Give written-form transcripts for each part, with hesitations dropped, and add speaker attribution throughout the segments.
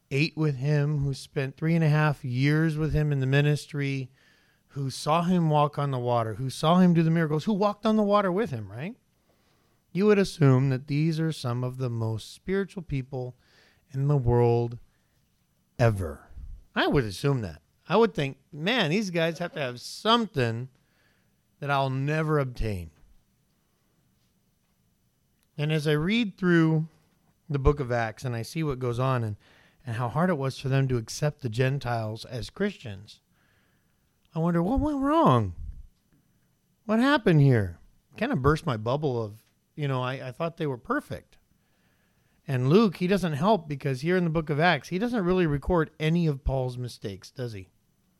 Speaker 1: ate with him, who spent 3.5 years with him in the ministry, who saw him walk on the water, who saw him do the miracles, who walked on the water with him, right? You would assume that these are some of the most spiritual people in the world ever. I would assume that. I would think, man, these guys have to have something that I'll never obtain. And as I read through the book of Acts and I see what goes on and how hard it was for them to accept the Gentiles as Christians, I wonder, what went wrong? What happened here? Kind of burst my bubble of, I thought they were perfect. And Luke, he doesn't help because here in the book of Acts, he doesn't really record any of Paul's mistakes, does he?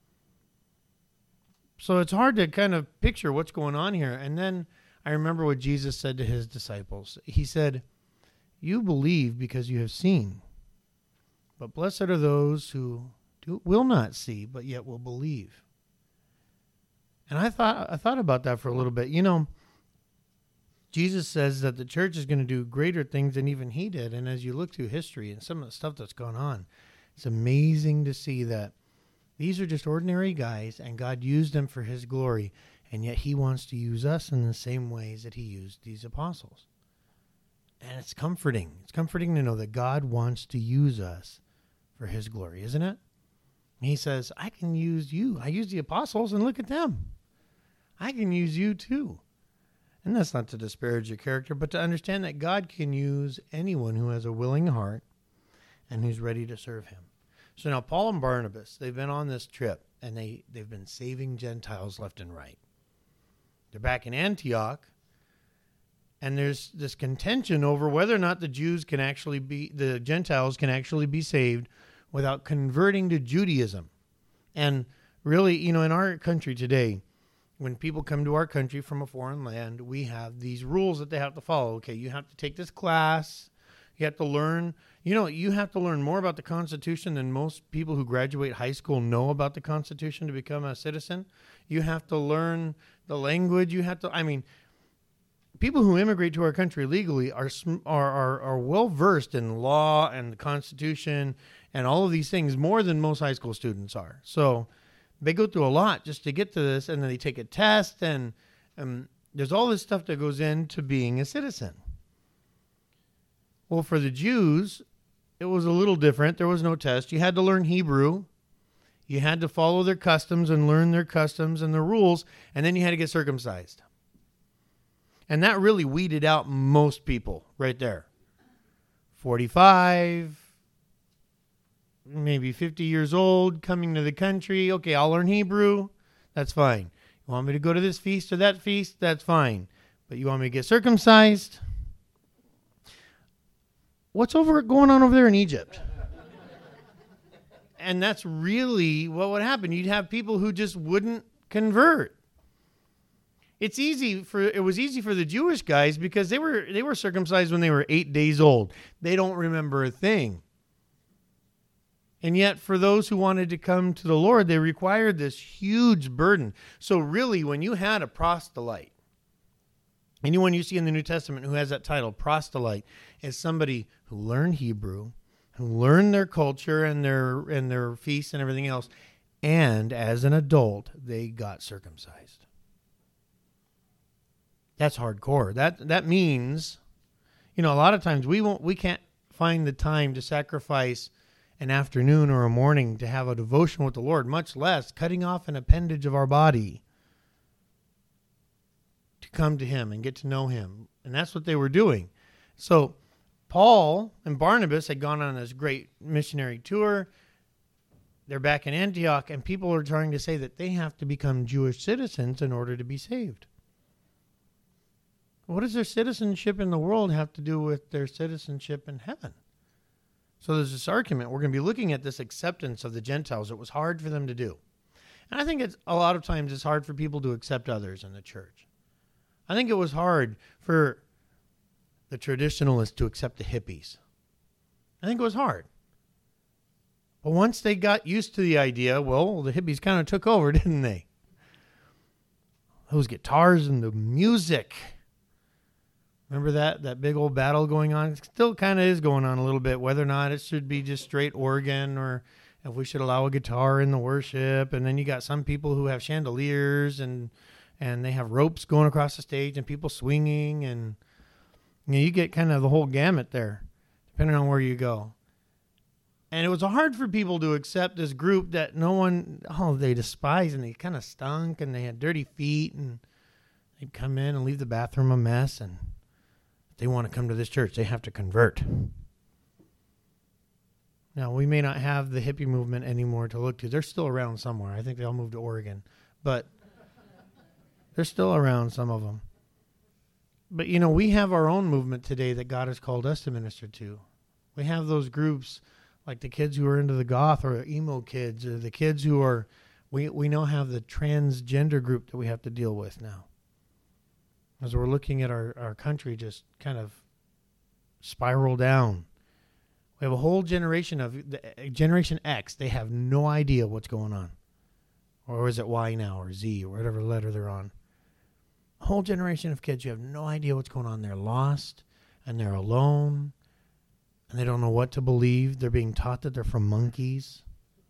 Speaker 1: So it's hard to kind of picture what's going on here. And then I remember what Jesus said to his disciples. He said, "You believe because you have seen. But blessed are those who will not see, but yet will believe." And I thought about that for a little bit. Jesus says that the church is going to do greater things than even he did. And as you look through history and some of the stuff that's gone on, it's amazing to see that these are just ordinary guys and God used them for his glory. And yet he wants to use us in the same ways that he used these apostles. And it's comforting. It's comforting to know that God wants to use us for his glory, isn't it? He says, I can use you. I use the apostles and look at them. I can use you too. And that's not to disparage your character, but to understand that God can use anyone who has a willing heart and who's ready to serve him. So now Paul and Barnabas, they've been on this trip and they've been saving Gentiles left and right. They're back in Antioch, and there's this contention over whether or not the Gentiles can actually be saved without converting to Judaism. And really, in our country today, when people come to our country from a foreign land, we have these rules that they have to follow. Okay, you have to take this class. You have to learn, you have to learn more about the Constitution than most people who graduate high school know about the Constitution to become a citizen. You have to learn the language. People who immigrate to our country legally are well versed in law and the Constitution and all of these things more than most high school students are. So they go through a lot just to get to this, and then they take a test, and there's all this stuff that goes into being a citizen. Well, for the Jews, it was a little different. There was no test. You had to learn Hebrew. You had to follow their customs and learn their customs and their rules, and then you had to get circumcised. And that really weeded out most people right there. 45, maybe 50 years old, coming to the country. Okay, I'll learn Hebrew. That's fine. You want me to go to this feast or that feast? That's fine. But you want me to get circumcised? What's going on over there in Egypt? And that's really what would happen. You'd have people who just wouldn't convert. It was easy for the Jewish guys because they were circumcised when they were 8 days old. They don't remember a thing. And yet for those who wanted to come to the Lord, they required this huge burden. So really, when you had a proselyte, anyone you see in the New Testament who has that title, proselyte, is somebody who learned Hebrew, who learned their culture and their feasts and everything else, and as an adult, they got circumcised. That's hardcore. That means, a lot of times we can't find the time to sacrifice an afternoon or a morning to have a devotion with the Lord, much less cutting off an appendage of our body to come to him and get to know him. And that's what they were doing. So Paul and Barnabas had gone on this great missionary tour. They're back in Antioch, and people are trying to say that they have to become Jewish citizens in order to be saved. What does their citizenship in the world have to do with their citizenship in heaven? So there's this argument. We're going to be looking at this acceptance of the Gentiles. It was hard for them to do. And I think a lot of times it's hard for people to accept others in the church. I think it was hard for the traditionalists to accept the hippies. I think it was hard. But once they got used to the idea, well, the hippies kind of took over, didn't they? Those guitars and the music. Remember that big old battle going on? It still kind of is going on a little bit, whether or not it should be just straight organ or if we should allow a guitar in the worship. And then you got some people who have chandeliers and they have ropes going across the stage and people swinging. And you get kind of the whole gamut there, depending on where you go. And it was hard for people to accept this group that they despised, and they kind of stunk and they had dirty feet, and they'd come in and leave the bathroom a mess, and if they want to come to this church, they have to convert. Now, we may not have the hippie movement anymore to look to. They're still around somewhere. I think they all moved to Oregon, but they're still around, some of them. But, we have our own movement today that God has called us to minister to. We have those groups like the kids who are into the goth or emo kids, or the kids who are, we now have the transgender group that we have to deal with now. As we're looking at our country just kind of spiral down. We have a whole generation of, Generation X, they have no idea what's going on. Or is it Y now, or Z, or whatever letter they're on. A whole generation of kids, you have no idea what's going on. They're lost, and they're alone, and they don't know what to believe. They're being taught that they're from monkeys.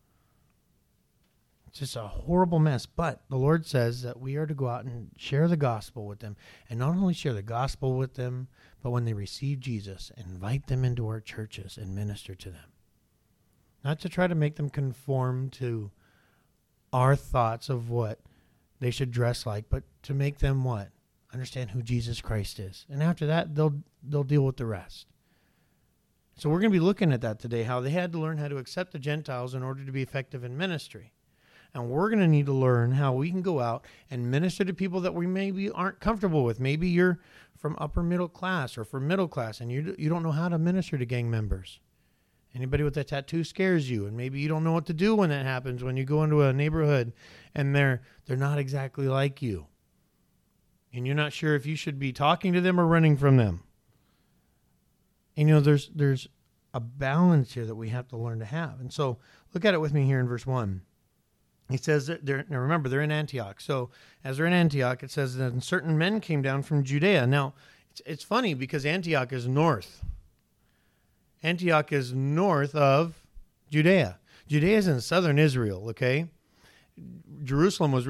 Speaker 1: It's just a horrible mess. But the Lord says that we are to go out and share the gospel with them. And not only share the gospel with them, but when they receive Jesus, invite them into our churches and minister to them. Not to try to make them conform to our thoughts of what they should dress like, but to make them what? Understand who Jesus Christ is. And after that, they'll deal with the rest. So we're going to be looking at that today, how they had to learn how to accept the Gentiles in order to be effective in ministry. And we're going to need to learn how we can go out and minister to people that we maybe aren't comfortable with. Maybe you're from upper middle class or from middle class, and you don't know how to minister to gang members. Anybody with a tattoo scares you, and maybe you don't know what to do when that happens, when you go into a neighborhood and they're not exactly like you. And you're not sure if you should be talking to them or running from them. And there's a balance here that we have to learn to have. And so look at it with me here in verse 1. He says that now remember, they're in Antioch. So as they're in Antioch, it says that certain men came down from Judea. Now, it's funny because Antioch is north. Antioch is north of Judea. Judea is in southern Israel, okay? Jerusalem was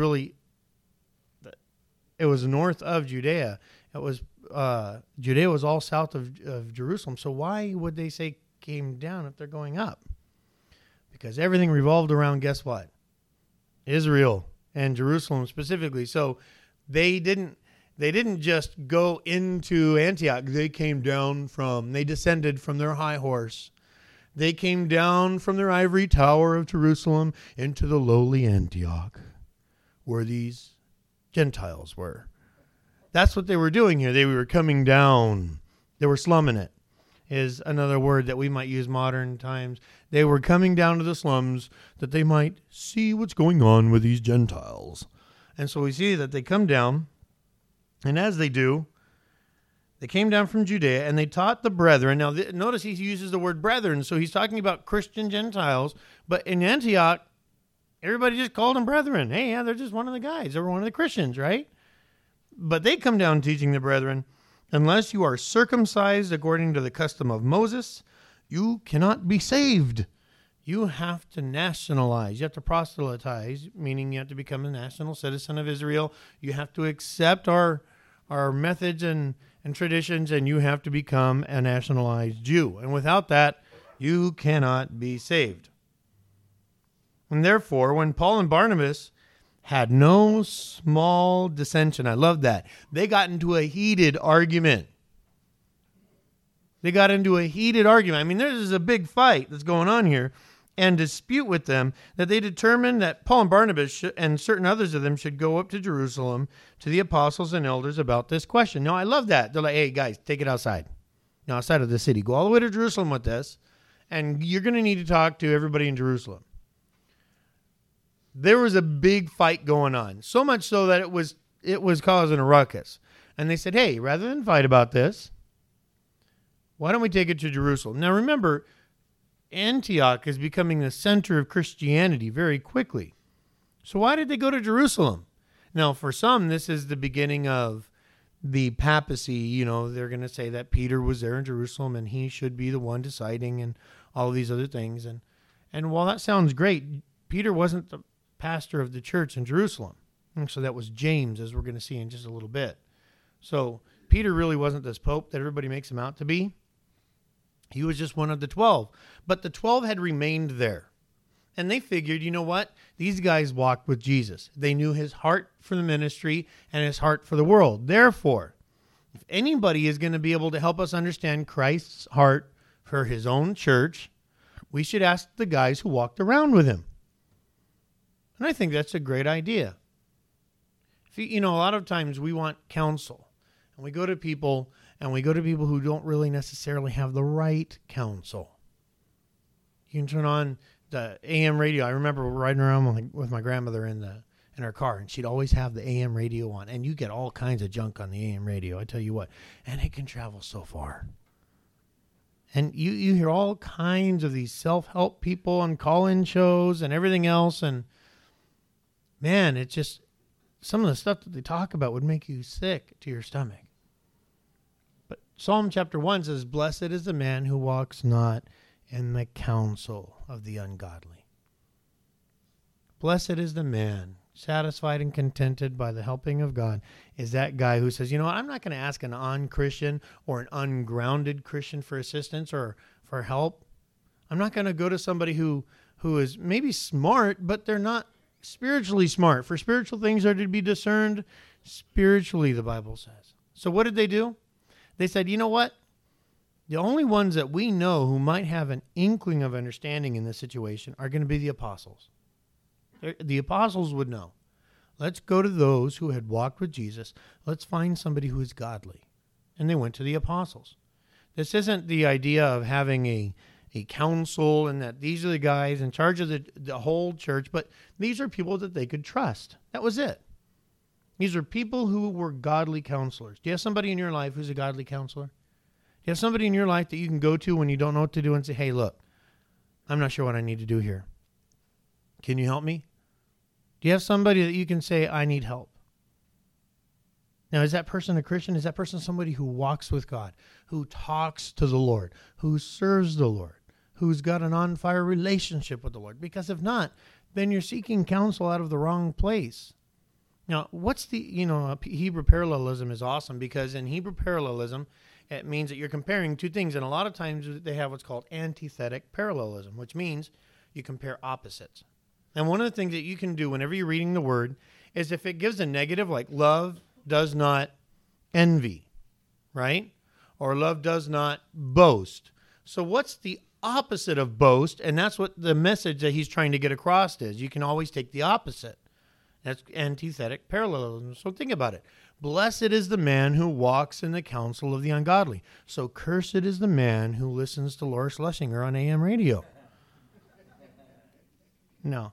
Speaker 1: it was north of Judea. It was Judea was all south of Jerusalem. So why would they say came down if they're going up? Because everything revolved around, guess what? Israel and Jerusalem specifically. So they didn't just go into Antioch. They descended from their high horse. They came down from their ivory tower of Jerusalem into the lowly Antioch, where these Gentiles were. That's what they were doing here. They were coming down. They were slumming it, is another word that we might use modern times. They were coming down to the slums that they might see what's going on with these Gentiles. And so we see that they come down, and as they do, they came down from Judea, and they taught the brethren. Now, notice he uses the word brethren, so he's talking about Christian Gentiles. But in Antioch, everybody just called them brethren. Hey, yeah, they're just one of the guys. They're one of the Christians, right? But they come down teaching the brethren, unless you are circumcised according to the custom of Moses, you cannot be saved. You have to nationalize. You have to proselytize, meaning you have to become a national citizen of Israel. You have to accept our methods and traditions, and you have to become a nationalized Jew. And without that, you cannot be saved. And therefore, when Paul and Barnabas had no small dissension, I love that, they got into a heated argument. I mean, there's a big fight that's going on here and dispute with them, that they determined that Paul and Barnabas and certain others of them should go up to Jerusalem to the apostles and elders about this question. Now, I love that. They're like, hey, guys, take it outside. Now, outside of the city. Go all the way to Jerusalem with this, and you're going to need to talk to everybody in Jerusalem. There was a big fight going on, so much so that it was causing a ruckus. And they said, hey, rather than fight about this, why don't we take it to Jerusalem? Now, remember, Antioch is becoming the center of Christianity very quickly. So why did they go to Jerusalem? Now, for some, this is the beginning of the papacy, they're going to say that Peter was there in Jerusalem and he should be the one deciding and all of these other things. And while that sounds great, Peter wasn't the pastor of the church in Jerusalem. And so that was James, as we're going to see in just a little bit. So Peter really wasn't this pope that everybody makes him out to be. He was just one of the 12. But the 12 had remained there. And they figured, you know what? These guys walked with Jesus. They knew his heart for the ministry and his heart for the world. Therefore, if anybody is going to be able to help us understand Christ's heart for his own church, we should ask the guys who walked around with him. And I think that's a great idea. A lot of times we want counsel. And we go to people who don't really necessarily have the right counsel. You can turn on the AM radio. I remember riding around with my grandmother in her car, and she'd always have the AM radio on. And you get all kinds of junk on the AM radio, I tell you what. And it can travel so far. And you hear all kinds of these self-help people on call-in shows and everything else. And, man, it's just some of the stuff that they talk about would make you sick to your stomach. But Psalm chapter 1 says, "Blessed is the man who walks not in the counsel of the ungodly." Blessed is the man, satisfied and contented by the helping of God, is that guy who says, I'm not going to ask an un-Christian or an ungrounded Christian for assistance or for help. I'm not going to go to somebody who is maybe smart, but they're not spiritually smart. For spiritual things are to be discerned spiritually, the Bible says. So what did they do? They said, you know what? The only ones that we know who might have an inkling of understanding in this situation are going to be the apostles. The apostles would know. Let's go to those who had walked with Jesus. Let's find somebody who is godly. And they went to the apostles. This isn't the idea of having a council and that these are the guys in charge of the whole church, but these are people that they could trust. That was it. These are people who were godly counselors. Do you have somebody in your life who's a godly counselor? Do you have somebody in your life that you can go to when you don't know what to do and say, hey, look, I'm not sure what I need to do here. Can you help me? Do you have somebody that you can say, I need help? Now, is that person a Christian? Is that person somebody who walks with God, who talks to the Lord, who serves the Lord, who's got an on-fire relationship with the Lord? Because if not, then you're seeking counsel out of the wrong place. Now, what's Hebrew parallelism is awesome because in Hebrew parallelism, it means that you're comparing two things. And a lot of times they have what's called antithetic parallelism, which means you compare opposites. And one of the things that you can do whenever you're reading the word is if it gives a negative, like love does not envy, right? Or love does not boast. So what's the opposite of boast? And that's what the message that he's trying to get across is. You can always take the opposite. That's antithetic parallelism. So think about it. Blessed is the man who walks in the counsel of the ungodly. So cursed is the man who listens to Laura Schlesinger on AM radio. No.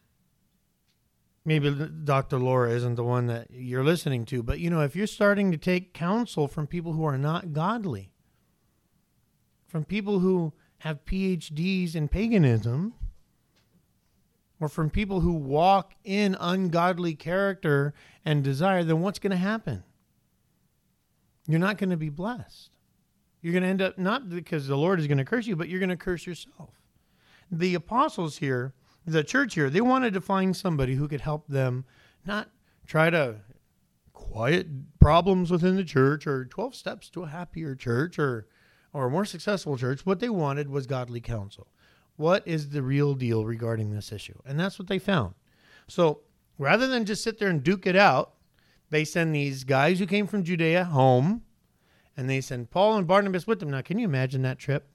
Speaker 1: Maybe Dr. Laura isn't the one that you're listening to, but if you're starting to take counsel from people who are not godly, from people who have PhDs in paganism, or from people who walk in ungodly character and desire, then what's going to happen? You're not going to be blessed. You're going to end up, not because the Lord is going to curse you, but you're going to curse yourself. The apostles here, the church here, they wanted to find somebody who could help them not try to quiet problems within the church or 12 steps to a happier church or a more successful church. What they wanted was godly counsel. What is the real deal regarding this issue? And that's what they found. So rather than just sit there and duke it out, they send these guys who came from Judea home, and they send Paul and Barnabas with them. Now, can you imagine that trip?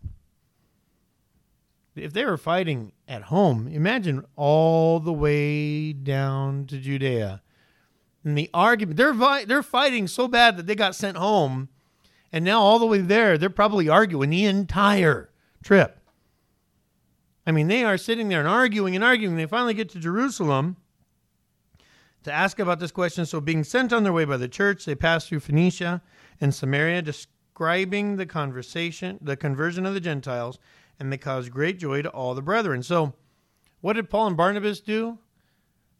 Speaker 1: If they were fighting at home, imagine all the way down to Judea. And the argument, they're fighting so bad that they got sent home, and now all the way there, they're probably arguing the entire trip. I mean, they are sitting there and arguing. They finally get to Jerusalem to ask about this question. So being sent on their way by the church, they pass through Phoenicia and Samaria, describing the conversion of the Gentiles, and they caused great joy to all the brethren. So what did Paul and Barnabas do?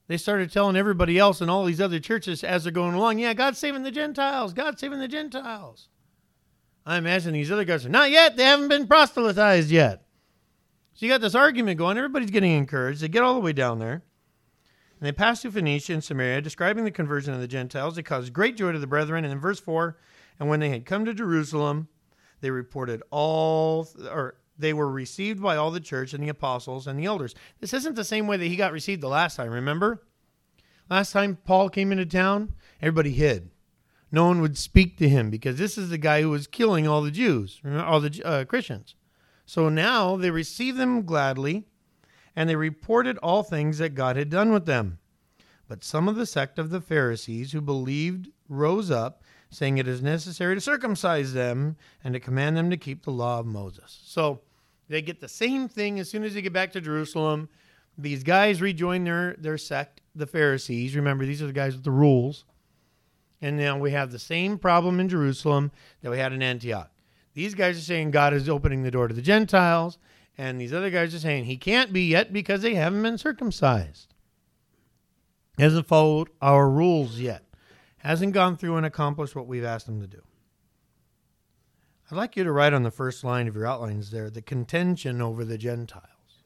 Speaker 1: They started telling everybody else in all these other churches as they're going along, yeah, God's saving the Gentiles. God's saving the Gentiles. I imagine these other guys are, not yet. They haven't been proselytized yet. So you got this argument going. Everybody's getting encouraged. They get all the way down there. And they pass through Phoenicia and Samaria, describing the conversion of the Gentiles. They caused great joy to the brethren. And in verse 4, and when they had come to Jerusalem, they reported they were received by all the church and the apostles and the elders. This isn't the same way that he got received the last time, remember? Last time Paul came into town, everybody hid. No one would speak to him because this is the guy who was killing all the Jews, all the Christians. So now they received them gladly, and they reported all things that God had done with them. But some of the sect of the Pharisees who believed rose up, saying it is necessary to circumcise them and to command them to keep the law of Moses. So they get the same thing as soon as they get back to Jerusalem. These guys rejoin their sect, the Pharisees. Remember, these are the guys with the rules. And now we have the same problem in Jerusalem that we had in Antioch. These guys are saying God is opening the door to the Gentiles, and these other guys are saying he can't be yet because they haven't been circumcised. Hasn't followed our rules yet. Hasn't gone through and accomplished what we've asked him to do. I'd like you to write on the first line of your outlines there, the contention over the Gentiles.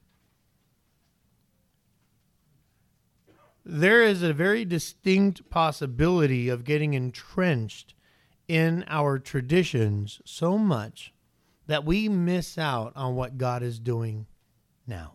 Speaker 1: There is a very distinct possibility of getting entrenched in our traditions so much that we miss out on what God is doing now.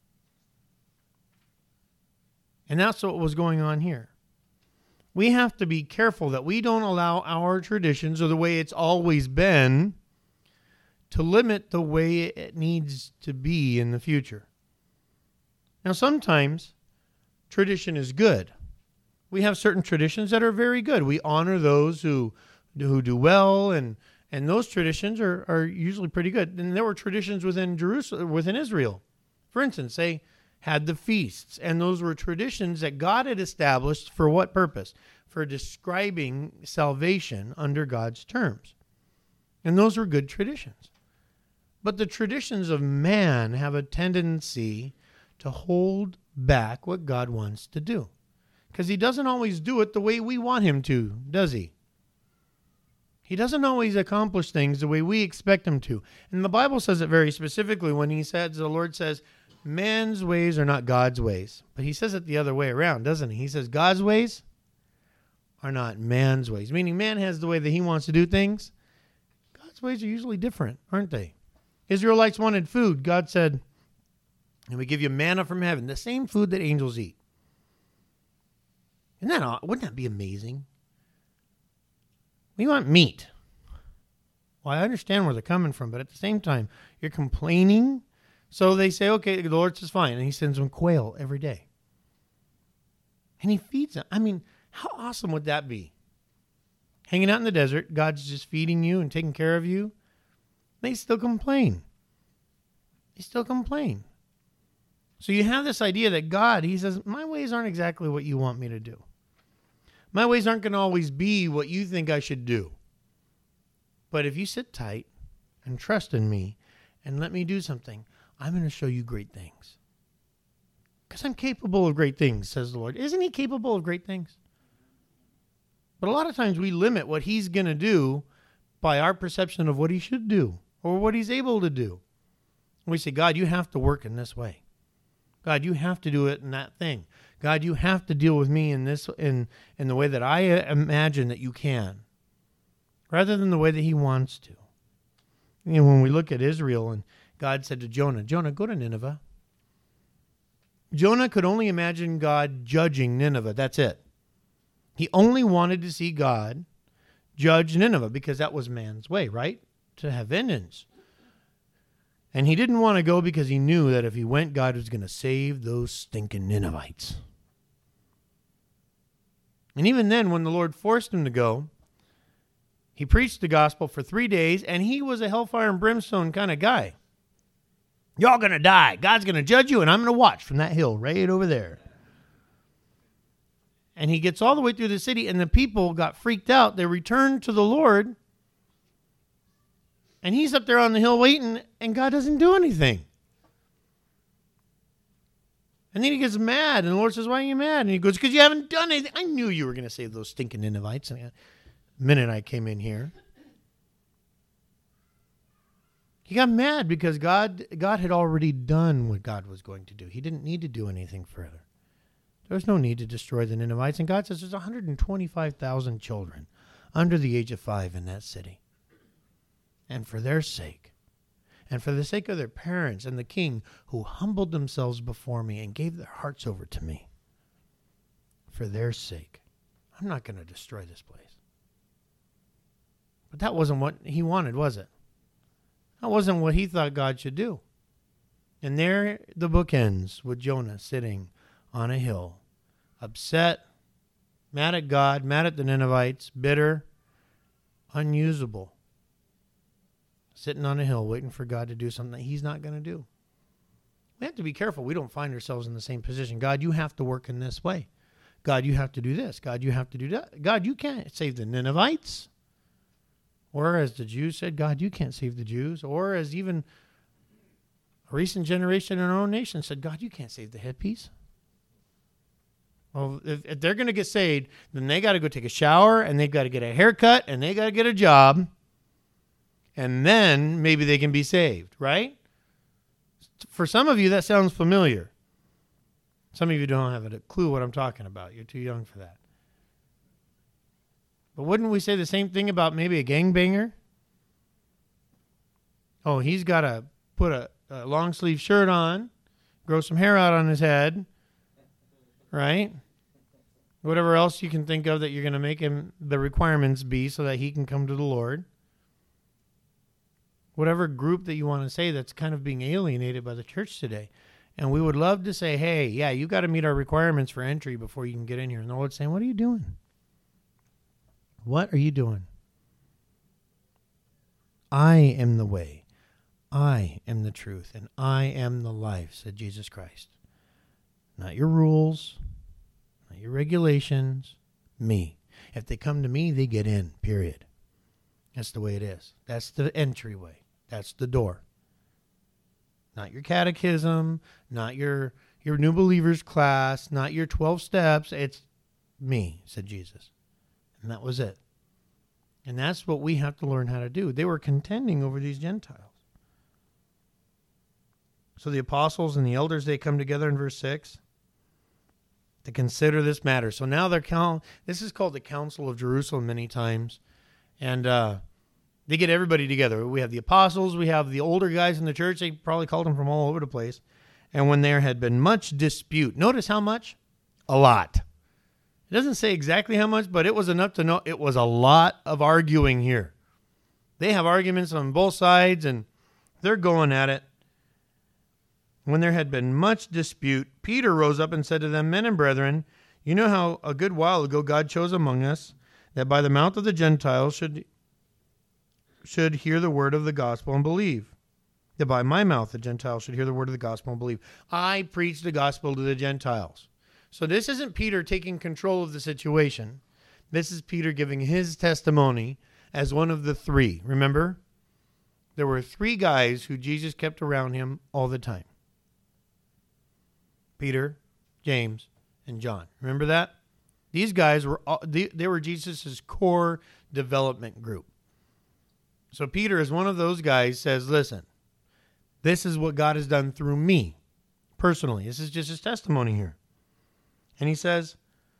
Speaker 1: And that's what was going on here. We have to be careful that we don't allow our traditions or the way it's always been to limit the way it needs to be in the future. Now, sometimes tradition is good. We have certain traditions that are very good. We honor those who do well, and those traditions are usually pretty good. And there were traditions within Jerusalem, within Israel. For instance, they had the feasts, and those were traditions that God had established for what purpose? For describing salvation under God's terms. And those were good traditions. But the traditions of man have a tendency to hold back what God wants to do. Because he doesn't always do it the way we want him to, does he? He doesn't always accomplish things the way we expect him to. And the Bible says it very specifically when the Lord says, man's ways are not God's ways. But he says it the other way around, doesn't he? He says God's ways are not man's ways. Meaning man has the way that he wants to do things. God's ways are usually different, aren't they? Israelites wanted food. God said, and we give you manna from heaven, the same food that angels eat. Wouldn't that be amazing? We want meat. Well, I understand where they're coming from, but at the same time, you're complaining. So they say, okay, the Lord says fine, and he sends them quail every day. And he feeds them. I mean, how awesome would that be? Hanging out in the desert, God's just feeding you and taking care of you. They still complain. So you have this idea that God, he says, my ways aren't exactly what you want me to do. My ways aren't going to always be what you think I should do. But if you sit tight and trust in me and let me do something, I'm going to show you great things. Because I'm capable of great things, says the Lord. Isn't he capable of great things? But a lot of times we limit what he's going to do by our perception of what he should do or what he's able to do. We say, God, you have to work in this way. God, you have to do it in that thing. God, you have to deal with me in this in the way that I imagine that you can, rather than the way that he wants to. You know, when we look at Israel and God said to Jonah, go to Nineveh. Jonah could only imagine God judging Nineveh. That's it. He only wanted to see God judge Nineveh because that was man's way, right? To have vengeance. And he didn't want to go because he knew that if he went, God was going to save those stinking Ninevites. And even then, when the Lord forced him to go, he preached the gospel for 3 days, and he was a hellfire and brimstone kind of guy. Y'all going to die. God's going to judge you, and I'm going to watch from that hill right over there. And he gets all the way through the city, and the people got freaked out. They returned to the Lord. And he's up there on the hill waiting, and God doesn't do anything. And then he gets mad, and the Lord says, why are you mad? And he goes, because you haven't done anything. I knew you were going to save those stinking Ninevites the minute I came in here. He got mad because God had already done what God was going to do. He didn't need to do anything further. There was no need to destroy the Ninevites. And God says there's 125,000 children under the age of 5 in that city. And for their sake, and for the sake of their parents and the king who humbled themselves before me and gave their hearts over to me, for their sake, I'm not going to destroy this place. But that wasn't what he wanted, was it? That wasn't what he thought God should do. And there the book ends with Jonah sitting on a hill, upset, mad at God, mad at the Ninevites, bitter, unusable. Sitting on a hill waiting for God to do something that he's not going to do. We have to be careful we don't find ourselves in the same position. God, you have to work in this way. God, you have to do this. God, you have to do that. God, you can't save the Ninevites. Or as the Jews said, God, you can't save the Jews. Or as even a recent generation in our own nation said, God, you can't save the hippies. Well, if they're going to get saved, then they got to go take a shower, and they've got to get a haircut, and they got to get a job. And then maybe they can be saved, right? For some of you, that sounds familiar. Some of you don't have a clue what I'm talking about. You're too young for that. But wouldn't we say the same thing about maybe a gangbanger? Oh, he's got to put a long sleeve shirt on, grow some hair out on his head, right? Whatever else you can think of that you're going to make him the requirements be so that he can come to the Lord. Whatever group that you want to say that's kind of being alienated by the church today. And we would love to say, hey, yeah, you got to meet our requirements for entry before you can get in here. And the Lord's saying, what are you doing? What are you doing? I am the way. I am the truth. And I am the life, said Jesus Christ. Not your rules, not your regulations, me. If they come to me, they get in, period. That's the way it is. That's the entryway. That's the door. Not your catechism, not your new believers class, not your 12 steps. It's me, said Jesus. And that was it. And that's what we have to learn how to do. They were contending over these Gentiles. So the apostles and the elders, they come together in verse 6 to consider this matter. So now this is called the Council of Jerusalem many times. And they get everybody together. We have the apostles. We have the older guys in the church. They probably called them from all over the place. And when there had been much dispute, notice how much? A lot. It doesn't say exactly how much, but it was enough to know it was a lot of arguing here. They have arguments on both sides, and they're going at it. When there had been much dispute, Peter rose up and said to them, men and brethren, you know how a good while ago God chose among us that by the mouth of the Gentiles should hear the word of the gospel and believe. That by my mouth the Gentiles should hear the word of the gospel and believe. I preach the gospel to the Gentiles. So this isn't Peter taking control of the situation. This is Peter giving his testimony as one of the three. Remember? There were three guys who Jesus kept around him all the time. Peter, James, and John. Remember that? These guys they were Jesus' core development group. So Peter is one of those guys, says, listen, this is what God has done through me personally. This is just his testimony here. And he says,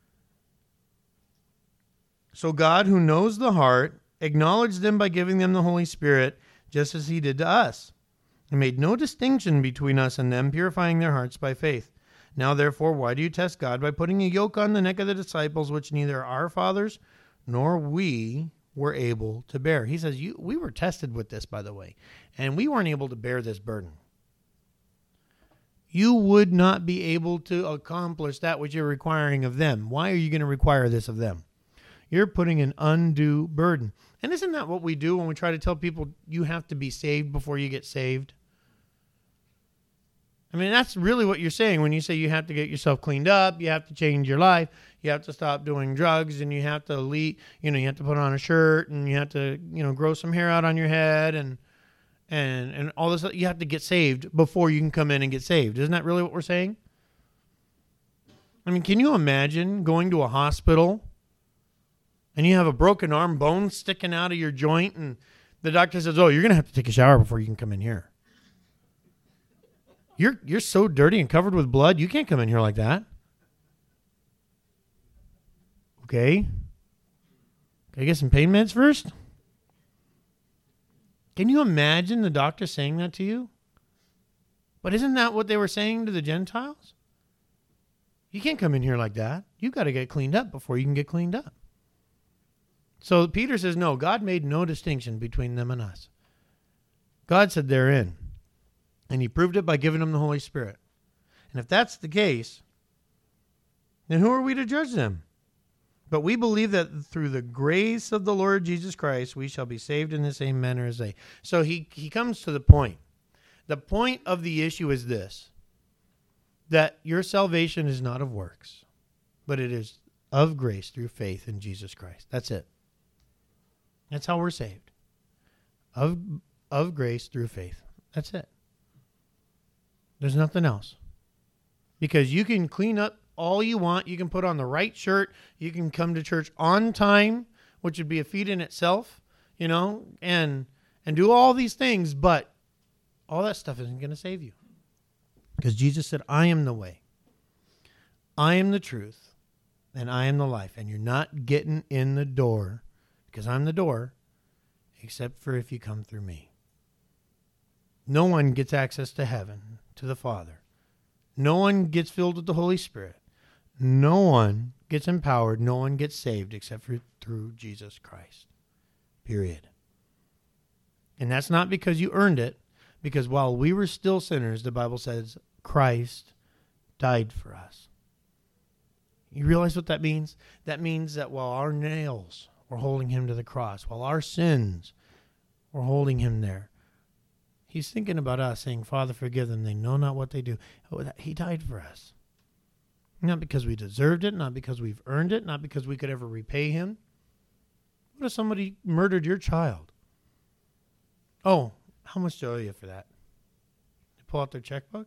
Speaker 1: so God, who knows the heart, acknowledged them by giving them the Holy Spirit, just as he did to us, and made no distinction between us and them, purifying their hearts by faith. Now, therefore, why do you test God by putting a yoke on the neck of the disciples, which neither our fathers nor we were able to bear? He says, we were tested with this, by the way, and we weren't able to bear this burden. You would not be able to accomplish that which you're requiring of them. Why are you going to require this of them? You're putting an undue burden. And isn't that what we do when we try to tell people you have to be saved before you get saved? I mean, that's really what you're saying when you say you have to get yourself cleaned up, you have to change your life, you have to stop doing drugs, and you have to you have to put on a shirt, and you have to, grow some hair out on your head, and all this. You have to get saved before you can come in and get saved. Isn't that really what we're saying? I mean, can you imagine going to a hospital and you have a broken arm, bone sticking out of your joint, and the doctor says, oh, you're going to have to take a shower before you can come in here. You're so dirty and covered with blood, you can't come in here like that. Okay. Can I get some pain meds first? Can you imagine the doctor saying that to you? But isn't that what they were saying to the Gentiles? You can't come in here like that. You've got to get cleaned up before you can get cleaned up. So Peter says, no, God made no distinction between them and us. God said they're in. And he proved it by giving them the Holy Spirit. And if that's the case, then who are we to judge them? But we believe that through the grace of the Lord Jesus Christ, we shall be saved in the same manner as they. So he comes to the point. The point of the issue is this, that your salvation is not of works, but it is of grace through faith in Jesus Christ. That's it. That's how we're saved. Of grace through faith. That's it. There's nothing else. Because you can clean up all you want. You can put on the right shirt. You can come to church on time, which would be a feat in itself, and do all these things, but all that stuff isn't going to save you. Because Jesus said, I am the way. I am the truth, and I am the life. And you're not getting in the door, because I'm the door, except for if you come through me. No one gets access to heaven, to the Father. No one gets filled with the Holy Spirit. No one gets empowered. No one gets saved except for through Jesus Christ. Period. And that's not because you earned it, because while we were still sinners, the Bible says Christ died for us. You realize what that means? That means that while our nails were holding him to the cross, while our sins were holding him there, he's thinking about us, saying, Father, forgive them. They know not what they do. He died for us. Not because we deserved it, not because we've earned it, not because we could ever repay him. What if somebody murdered your child? Oh, how much do I owe you for that? They pull out their checkbook?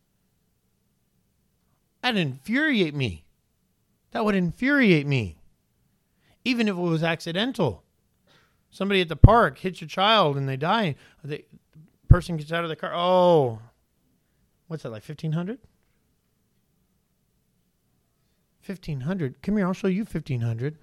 Speaker 1: That'd infuriate me. That would infuriate me. Even if it was accidental. Somebody at the park hits your child and they die. The person gets out of the car. Oh, what's that, like $1,500? $1,500? Come here, I'll show you $1,500.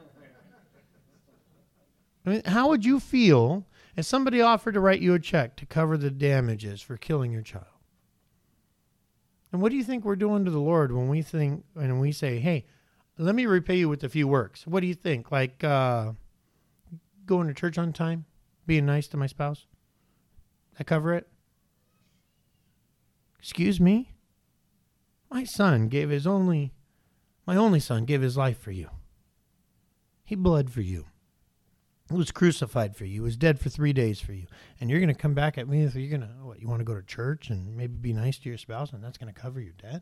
Speaker 1: I mean, how would you feel if somebody offered to write you a check to cover the damages for killing your child? And what do you think we're doing to the Lord when we say, hey, let me repay you with a few works? What do you think? Like going to church on time? Being nice to my spouse? I cover it? Excuse me? My only son gave his life for you. He bled for you. He was crucified for you. He was dead for 3 days for you. And you're going to come back at me if you're going to, you want to go to church and maybe be nice to your spouse and that's going to cover your debt?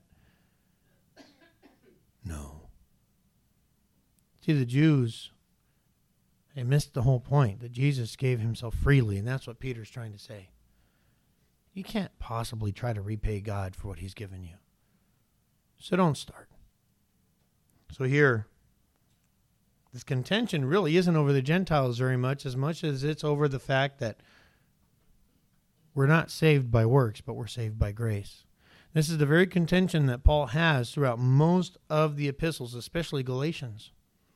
Speaker 1: No. See, the Jews, they missed the whole point that Jesus gave himself freely, and that's what Peter's trying to say. You can't possibly try to repay God for what he's given you. So don't start. So here, this contention really isn't over the Gentiles very much as it's over the fact that we're not saved by works, but we're saved by grace. This is the very contention that Paul has throughout most of the epistles, especially Galatians.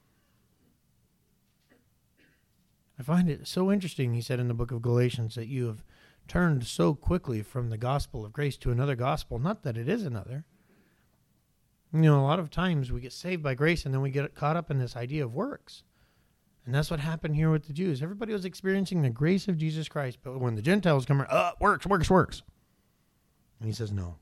Speaker 1: I find it so interesting, he said in the book of Galatians, that you have turned so quickly from the gospel of grace to another gospel. Not that it is another. A lot of times we get saved by grace and then we get caught up in this idea of works. And that's what happened here with the Jews. Everybody was experiencing the grace of Jesus Christ, but when the Gentiles come around, works. And he says no.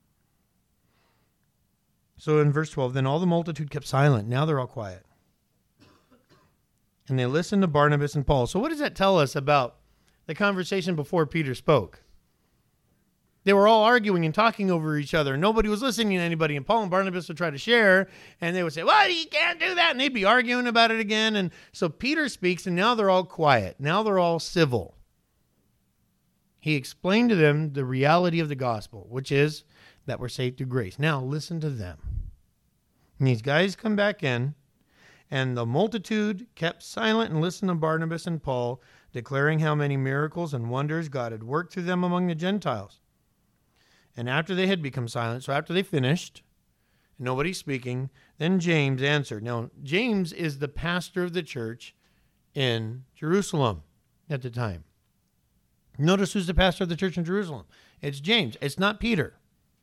Speaker 1: So in verse 12, then all the multitude kept silent. Now they're all quiet. And they listened to Barnabas and Paul. So what does that tell us about the conversation before Peter spoke? They were all arguing and talking over each other. Nobody was listening to anybody. And Paul and Barnabas would try to share. And they would say, well, you can't do that. And they'd be arguing about it again. And so Peter speaks, and now they're all quiet. Now they're all civil. He explained to them the reality of the gospel, which is that we're saved through grace. Now listen to them. And these guys come back in, and the multitude kept silent and listened to Barnabas and Paul, declaring how many miracles and wonders God had worked through them among the Gentiles. And after they had become silent, so after they finished, nobody speaking, then James answered. Now, James is the pastor of the church in Jerusalem at the time. Notice who's the pastor of the church in Jerusalem. It's James. It's not Peter.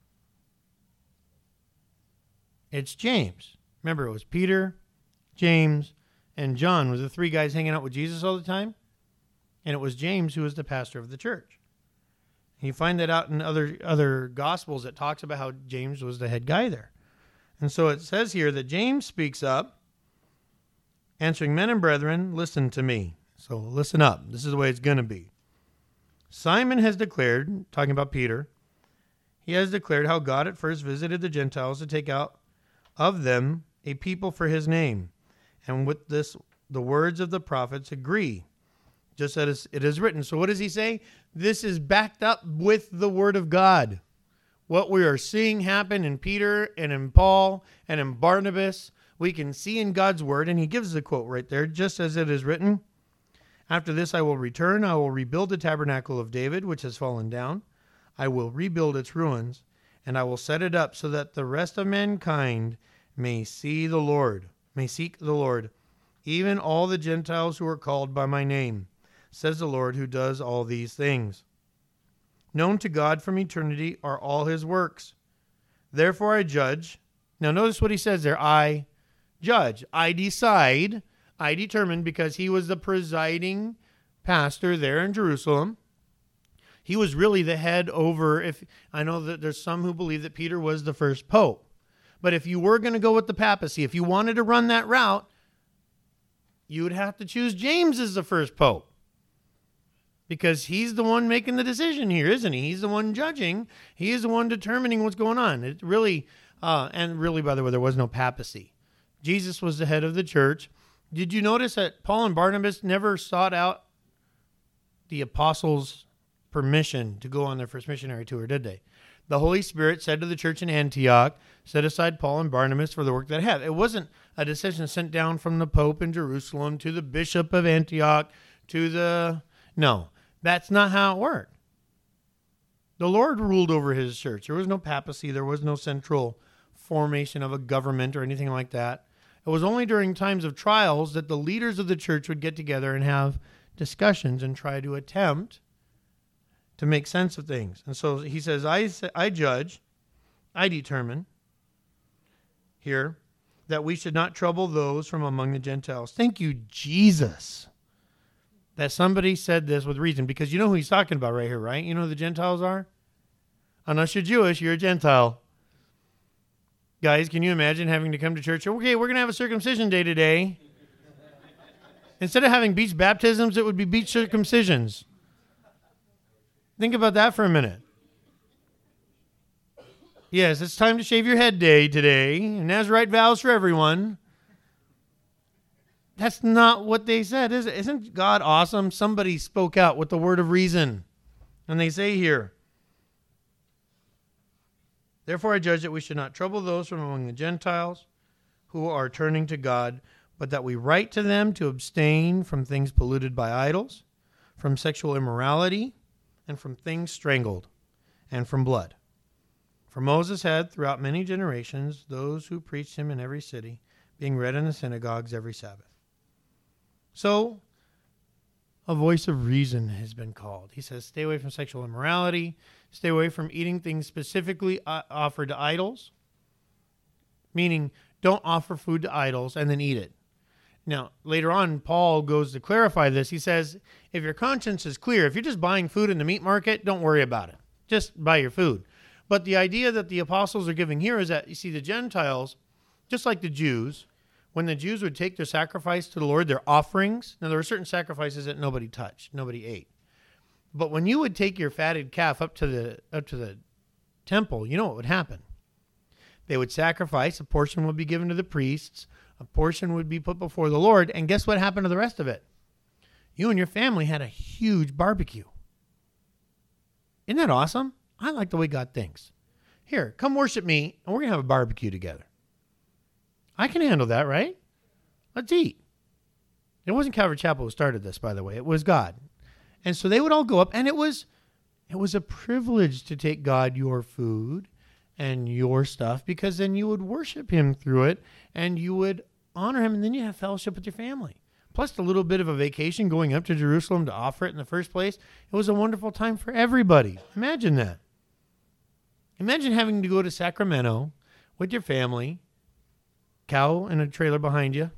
Speaker 1: It's James. Remember, it was Peter, James, and John were the three guys hanging out with Jesus all the time. And it was James who was the pastor of the church. You find that out in other Gospels that talks about how James was the head guy there. And so it says here that James speaks up, answering, men and brethren, listen to me. So listen up. This is the way it's going to be. Simon has declared, talking about Peter, he has declared how God at first visited the Gentiles to take out of them a people for his name. And with this, the words of the prophets agree, just as it is written. So what does he say? This is backed up with the word of God. What we are seeing happen in Peter and in Paul and in Barnabas, we can see in God's word. And he gives the quote right there, just as it is written. After this I will return, I will rebuild the tabernacle of David, which has fallen down. I will rebuild its ruins, and I will set it up so that the rest of mankind may seek the Lord, even all the Gentiles who are called by my name, says the Lord who does all these things. Known to God from eternity are all his works. Therefore I judge. Now notice what he says there. I judge. I decide. I determine, because he was the presiding pastor there in Jerusalem. He was really the head over, I know that there's some who believe that Peter was the first pope. But if you were going to go with the papacy, if you wanted to run that route, you would have to choose James as the first pope. Because he's the one making the decision here, isn't he? He's the one judging. He is the one determining what's going on. It really, and really, by the way, there was no papacy. Jesus was the head of the church. Did you notice that Paul and Barnabas never sought out the apostles' permission to go on their first missionary tour, did they? The Holy Spirit said to the church in Antioch, set aside Paul and Barnabas for the work that they have. It wasn't a decision sent down from the Pope in Jerusalem to the Bishop of Antioch No, that's not how it worked. The Lord ruled over his church. There was no papacy. There was no central formation of a government or anything like that. It was only during times of trials that the leaders of the church would get together and have discussions and try to attempt to make sense of things. And so he says, I judge, I determine here that we should not trouble those from among the Gentiles. Thank you, Jesus, that somebody said this with reason, because you know who he's talking about right here, right? You know who the Gentiles are? Unless you're Jewish, you're a Gentile. Guys, can you imagine having to come to church? Okay, we're going to have a circumcision day today. Instead of having beach baptisms, it would be beach circumcisions. Think about that for a minute. Yes, it's time to shave your head day today. Nazirite vows for everyone. That's not what they said, is it? Isn't God awesome? Somebody spoke out with the word of reason. And they say here, therefore I judge that we should not trouble those from among the Gentiles who are turning to God, but that we write to them to abstain from things polluted by idols, from sexual immorality, and from things strangled, and from blood. For Moses had, throughout many generations, those who preached him in every city, being read in the synagogues every Sabbath. So, a voice of reason has been called. He says, stay away from sexual immorality, stay away from eating things specifically offered to idols, meaning don't offer food to idols and then eat it. Now, later on, Paul goes to clarify this. He says, if your conscience is clear, if you're just buying food in the meat market, don't worry about it. Just buy your food. But the idea that the apostles are giving here is that, you see, the Gentiles, just like the Jews, when the Jews would take their sacrifice to the Lord, their offerings, now there were certain sacrifices that nobody touched, nobody ate. But when you would take your fatted calf up to the temple, you know what would happen? They would sacrifice, a portion would be given to the priests, a portion would be put before the Lord, and guess what happened to the rest of it? You and your family had a huge barbecue. Isn't that awesome? I like the way God thinks. Here, come worship me, and we're going to have a barbecue together. I can handle that, right? Let's eat. It wasn't Calvary Chapel who started this, by the way. It was God. And so they would all go up, and it was a privilege to take God your food and your stuff, because then you would worship him through it, and you would honor him, and then you have fellowship with your family. Plus a little bit of a vacation going up to Jerusalem to offer it in the first place. It was a wonderful time for everybody. Imagine that. Imagine having to go to Sacramento with your family, cow in a trailer behind you.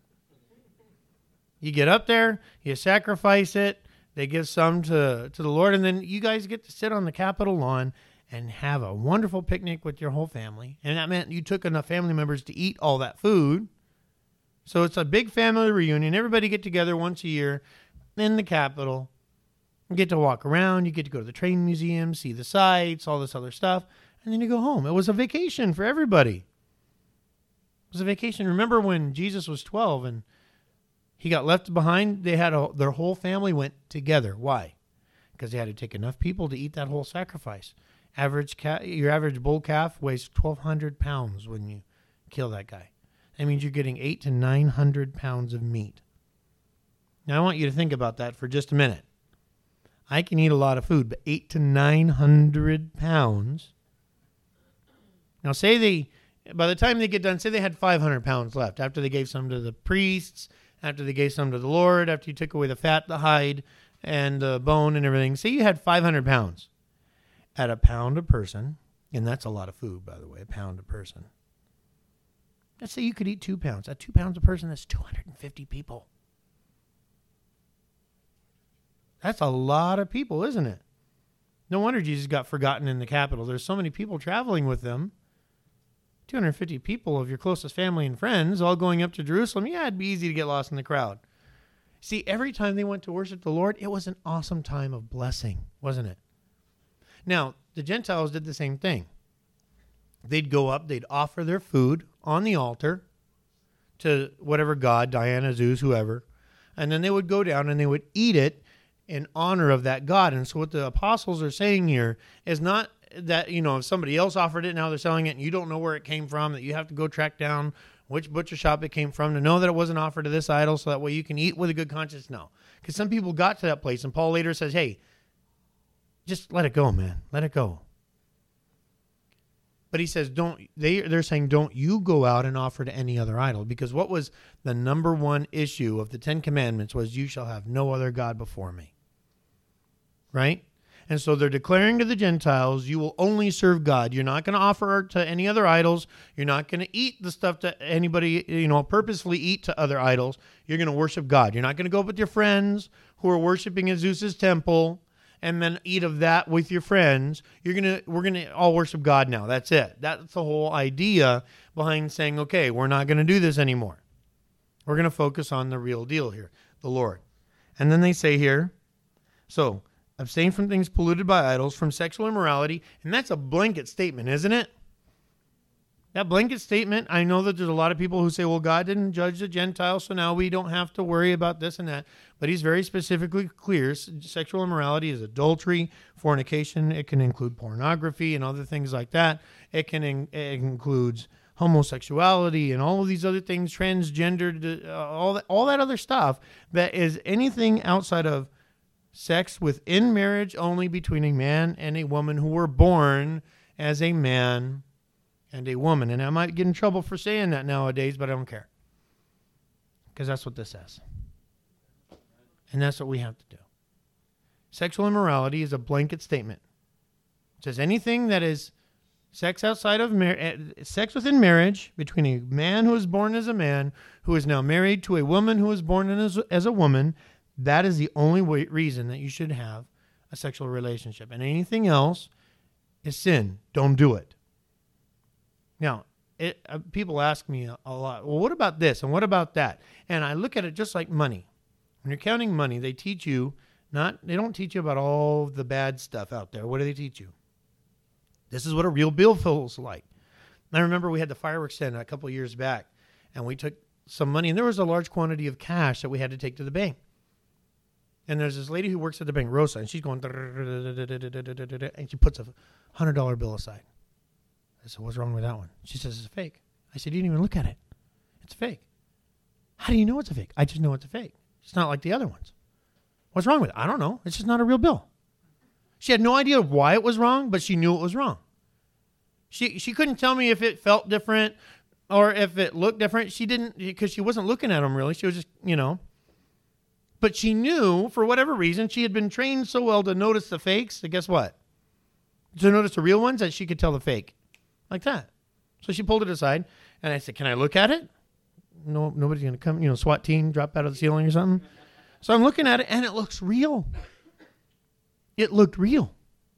Speaker 1: You get up there, you sacrifice it, they give some to the Lord, and then you guys get to sit on the Capitol lawn and have a wonderful picnic with your whole family. And that meant you took enough family members to eat all that food. So it's a big family reunion. Everybody get together once a year in the Capitol. You get to walk around. You get to go to the train museum, see the sights, all this other stuff. And then you go home. It was a vacation for everybody. It was a vacation. Remember when Jesus was 12 and he got left behind? They had their whole family went together. Why? Because they had to take enough people to eat that whole sacrifice. Your average bull calf weighs 1,200 pounds when you kill that guy. That means you're getting 800 to 900 pounds of meat. Now, I want you to think about that for just a minute. I can eat a lot of food, but 800 to 900 pounds. Now, by the time they get done, say they had 500 pounds left after they gave some to the priests, after they gave some to the Lord, after you took away the fat, the hide, and the bone and everything. Say you had 500 pounds at a pound a person, and that's a lot of food, by the way, a pound a person. Let's say you could eat 2 pounds. At 2 pounds a person, that's 250 people. That's a lot of people, isn't it? No wonder Jesus got forgotten in the Capitol. There's so many people traveling with them. 250 people of your closest family and friends all going up to Jerusalem. Yeah, it'd be easy to get lost in the crowd. See, every time they went to worship the Lord, it was an awesome time of blessing, wasn't it? Now, the Gentiles did the same thing. They'd go up, they'd offer their food on the altar to whatever god, Diana, Zeus, whoever, and then they would go down and they would eat it in honor of that god. And so what the apostles are saying here is not that, if somebody else offered it, now they're selling it, and you don't know where it came from, that you have to go track down which butcher shop it came from to know that it wasn't offered to this idol, so that way you can eat with a good conscience. No. Because some people got to that place, and Paul later says, hey, just let it go, man. Let it go. But he says, they're saying, don't you go out and offer to any other idol. Because what was the number one issue of the 10 Commandments was, you shall have no other God before me. Right? And so they're declaring to the Gentiles, you will only serve God. You're not going to offer to any other idols. You're not going to eat the stuff that anybody, purposefully eat to other idols. You're going to worship God. You're not going to go up with your friends who are worshiping at Zeus's temple and then eat of that with your friends. We're going to all worship God now. That's it. That's the whole idea behind saying, okay, we're not going to do this anymore. We're going to focus on the real deal here, the Lord. And then they say here, so abstain from things polluted by idols, from sexual immorality. And that's a blanket statement, isn't it? That blanket statement, I know that there's a lot of people who say, well, God didn't judge the Gentiles, so now we don't have to worry about this and that. But he's very specifically clear. Sexual immorality is adultery, fornication. It can include pornography and other things like that. It includes homosexuality and all of these other things, transgender, all that other stuff that is anything outside of sex within marriage only between a man and a woman who were born as a man and a woman. And I might get in trouble for saying that nowadays, but I don't care. Because that's what this says. And that's what we have to do. Sexual immorality is a blanket statement. It says anything that is sex outside of sex within marriage between a man who is born as a man who is now married to a woman who is born as a woman, that is the only reason that you should have a sexual relationship. And anything else is sin. Don't do it. Now, people ask me a lot, well, what about this and what about that? And I look at it just like money. When you're counting money, they teach you they don't teach you about all the bad stuff out there. What do they teach you? This is what a real bill feels like. And I remember we had the fireworks stand a couple of years back, and we took some money, and there was a large quantity of cash that we had to take to the bank. And there's this lady who works at the bank, Rosa, and she's going, and she puts a $100 bill aside. I said, what's wrong with that one? She says, it's fake. I said, you didn't even look at it. It's a fake. How do you know it's a fake? I just know it's a fake. It's not like the other ones. What's wrong with it? I don't know. It's just not a real bill. She had no idea why it was wrong, but she knew it was wrong. She couldn't tell me if it felt different or if it looked different. She didn't, because she wasn't looking at them really. She was just, But she knew, for whatever reason, she had been trained so well to notice the fakes that guess what? To notice the real ones that she could tell the fake. Like that. So she pulled it aside, and I said, can I look at it? No, nobody's going to come, SWAT team drop out of the ceiling or something. So I'm looking at it, and it looks real. It looked real.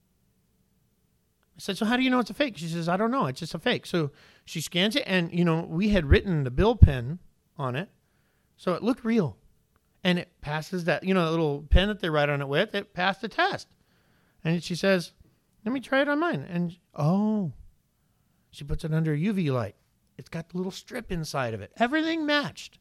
Speaker 1: I said, so how do you know it's a fake? She says, I don't know. It's just a fake. So she scans it, and, we had written the bill pen on it, so it looked real. And it passes that, that little pen that they write on it with, it passed the test. And she says, let me try it on mine. And, she puts it under a UV light. It's got the little strip inside of it. Everything matched.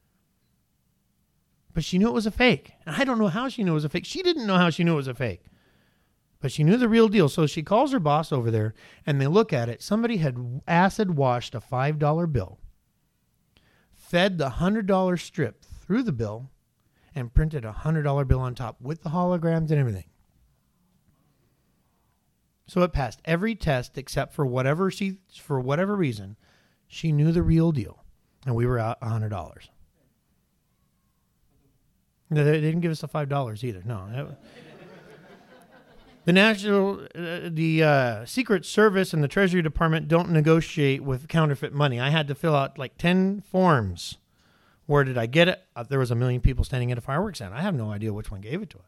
Speaker 1: But she knew it was a fake. And I don't know how she knew it was a fake. She didn't know how she knew it was a fake. But she knew the real deal. So she calls her boss over there, and they look at it. Somebody had acid washed a $5 bill, fed the $100 strip through the bill, and printed a $100 bill on top with the holograms and everything. So it passed every test except for whatever reason, she knew the real deal, and we were out $100. No, they didn't give us the $5 either. No. The Secret Service and the Treasury Department don't negotiate with counterfeit money. I had to fill out like 10 forms. Where did I get it? There was 1 million people standing at a fireworks stand. I have no idea which one gave it to us.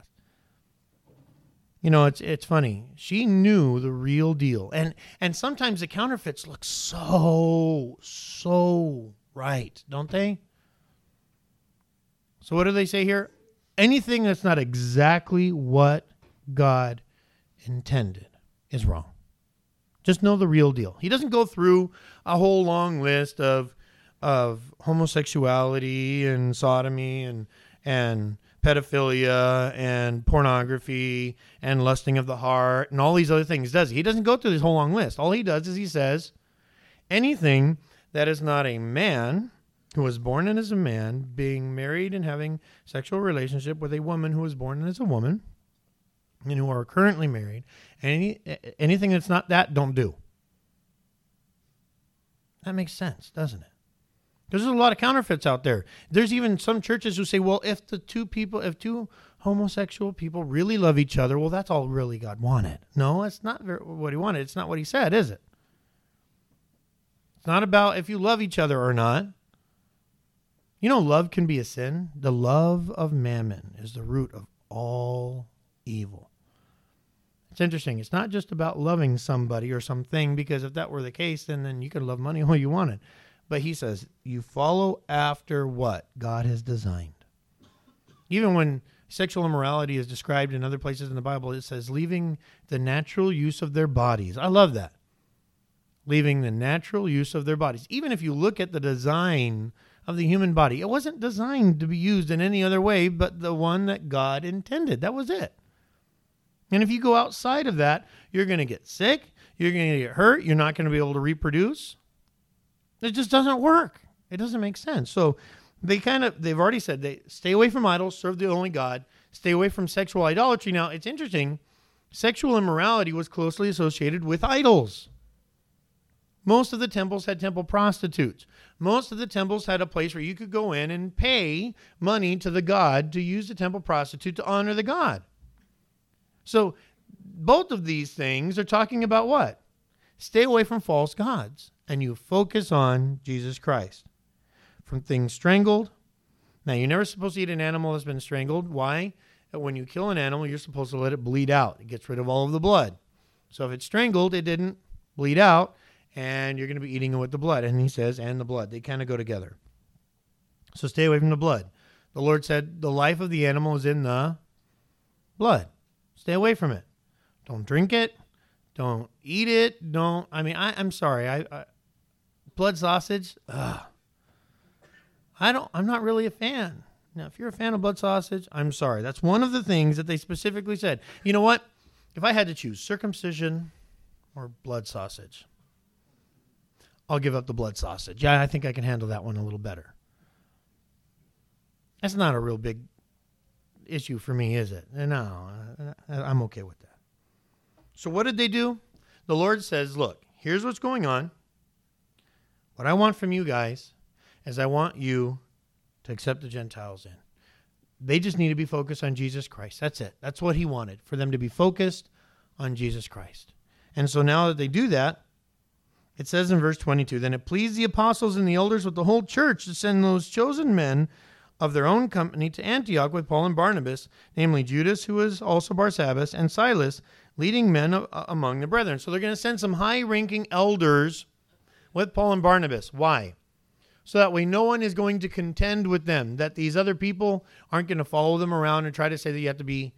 Speaker 1: It's funny. She knew the real deal. And sometimes the counterfeits look so right, don't they? So what do they say here? Anything that's not exactly what God intended is wrong. Just know the real deal. He doesn't go through a whole long list of homosexuality and sodomy and pedophilia and pornography and lusting of the heart and all these other things, does he? He doesn't go through this whole long list. All he does is he says, anything that is not a man who was born in as a man, being married and having sexual relationship with a woman who was born in as a woman, and who are currently married, anything that's not that, don't do. That makes sense, doesn't it? There's a lot of counterfeits out there. There's even some churches who say, well, if two homosexual people really love each other, well, that's all really God wanted. No, it's not what he wanted. It's not what he said, is it? It's not about if you love each other or not. Love can be a sin. The love of mammon is the root of all evil. It's interesting. It's not just about loving somebody or something, because if that were the case, then you could love money all you wanted. But he says, you follow after what God has designed. Even when sexual immorality is described in other places in the Bible, it says, leaving the natural use of their bodies. I love that. Leaving the natural use of their bodies. Even if you look at the design of the human body, it wasn't designed to be used in any other way but the one that God intended. That was it. And if you go outside of that, you're going to get sick. You're going to get hurt. You're not going to be able to reproduce. It just doesn't work. It doesn't make sense. So they've already said they stay away from idols, serve the only God, stay away from sexual idolatry. Now, it's interesting. Sexual immorality was closely associated with idols. Most of the temples had temple prostitutes. Most of the temples had a place where you could go in and pay money to the god to use the temple prostitute to honor the god. So both of these things are talking about what? Stay away from false gods, and you focus on Jesus Christ. From things strangled. Now, you're never supposed to eat an animal that's been strangled. Why? When you kill an animal, you're supposed to let it bleed out. It gets rid of all of the blood. So if it's strangled, it didn't bleed out, and you're going to be eating it with the blood. And he says, and the blood. They kind of go together. So stay away from the blood. The Lord said, the life of the animal is in the blood. Stay away from it. Don't drink it. Don't eat it. I'm sorry. Blood sausage. I'm not really a fan. Now, if you're a fan of blood sausage, I'm sorry. That's one of the things that they specifically said. You know what? If I had to choose circumcision or blood sausage, I'll give up the blood sausage. Yeah, I think I can handle that one a little better. That's not a real big issue for me, is it? No, I'm okay with that. So what did they do? The Lord says, look, here's what's going on. What I want from you guys is I want you to accept the Gentiles in. They just need to be focused on Jesus Christ. That's it. That's what he wanted, for them to be focused on Jesus Christ. And so now that they do that, it says in verse 22, then it pleased the apostles and the elders with the whole church to send those chosen men of their own company to Antioch with Paul and Barnabas, namely Judas, who was also Barsabbas, and Silas, leading men among the brethren. So they're going to send some high-ranking elders with Paul and Barnabas. Why? So that way no one is going to contend with them, that these other people aren't going to follow them around and try to say that you have to be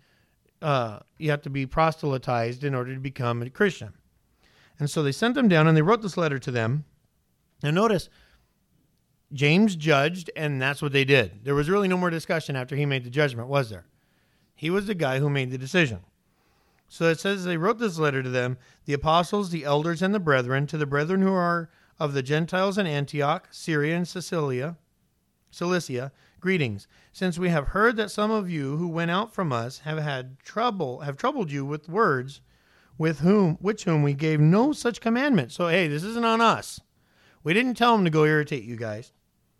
Speaker 1: proselytized in order to become a Christian. And so they sent them down and they wrote this letter to them. Now notice, James judged, and that's what they did. There was really no more discussion after he made the judgment, was there? He was the guy who made the decision. So it says they wrote this letter to them, the apostles, the elders, and the brethren, to the brethren who are of the Gentiles in Antioch, Syria, and Cilicia, greetings. Since we have heard that some of you who went out from us have troubled you with words, which whom we gave no such commandment. So, hey, this isn't on us. We didn't tell them to go irritate you guys.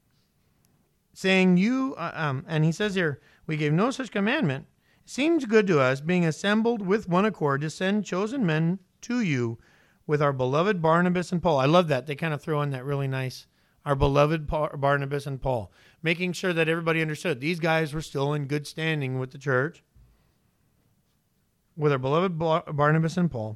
Speaker 1: Saying you, and he says here, we gave no such commandment. It seems good to us, being assembled with one accord, to send chosen men to you with our beloved Barnabas and Paul. I love that. They kind of throw in that really nice, our beloved Barnabas and Paul, making sure that everybody understood these guys were still in good standing with the church. With our beloved Barnabas and Paul,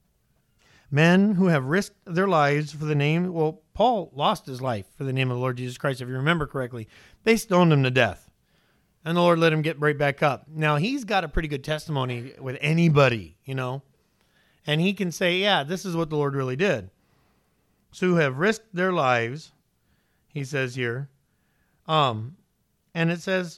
Speaker 1: men who have risked their lives for the name. Well, Paul lost his life for the name of the Lord Jesus Christ, if you remember correctly. They stoned him to death, and the Lord let him get right back up. Now, he's got a pretty good testimony with anybody, and he can say, yeah, this is what the Lord really did. So who have risked their lives, he says here, and it says,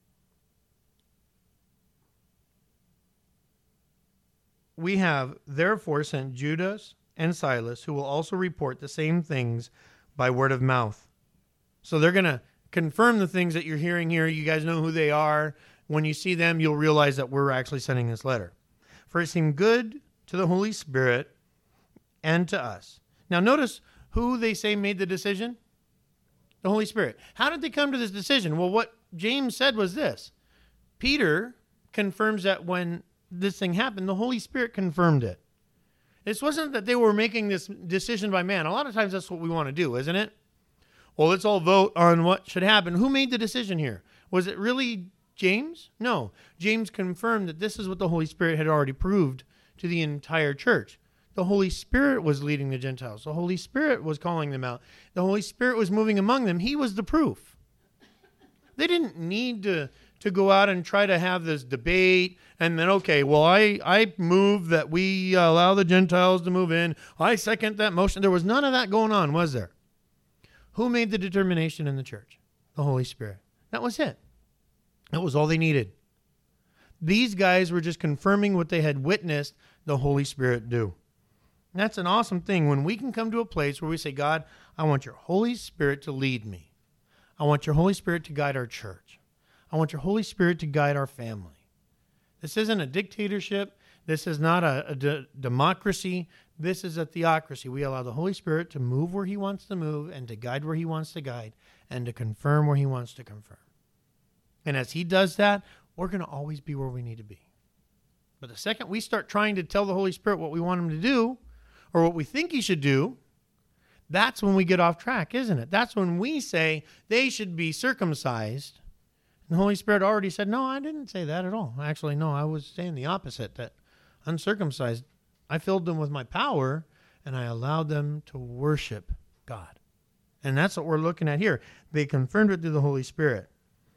Speaker 1: we have therefore sent Judas and Silas, who will also report the same things by word of mouth. So they're going to confirm the things that you're hearing here. You guys know who they are. When you see them, you'll realize that we're actually sending this letter. For it seemed good to the Holy Spirit and to us. Now notice who they say made the decision. The Holy Spirit. How did they come to this decision? Well, what James said was this. Peter confirms that when this thing happened, the Holy Spirit confirmed it. This wasn't that they were making this decision by man. A lot of times that's what we want to do, isn't it? Well, let's all vote on what should happen. Who made the decision here? Was it really James? No. James confirmed that this is what the Holy Spirit had already proved to the entire church. The Holy Spirit was leading the Gentiles. The Holy Spirit was calling them out. The Holy Spirit was moving among them. He was the proof. They didn't need to go out and try to have this debate and then, okay, well, I move that we allow the Gentiles to move in. I second that motion. There was none of that going on, was there? Who made the determination in the church? The Holy Spirit. That was it. That was all they needed. These guys were just confirming what they had witnessed the Holy Spirit do. And that's an awesome thing when we can come to a place where we say, God, I want your Holy Spirit to lead me. I want your Holy Spirit to guide our church. I want your Holy Spirit to guide our family. This isn't a dictatorship. This is not a democracy. This is a theocracy. We allow the Holy Spirit to move where he wants to move and to guide where he wants to guide and to confirm where he wants to confirm. And as he does that, we're going to always be where we need to be. But the second we start trying to tell the Holy Spirit what we want him to do or what we think he should do, that's when we get off track, isn't it? That's when we say they should be circumcised. And the Holy Spirit already said, no, I didn't say that at all. Actually, no, I was saying the opposite, that uncircumcised, I filled them with my power and I allowed them to worship God. And that's what we're looking at here. They confirmed it through the Holy Spirit.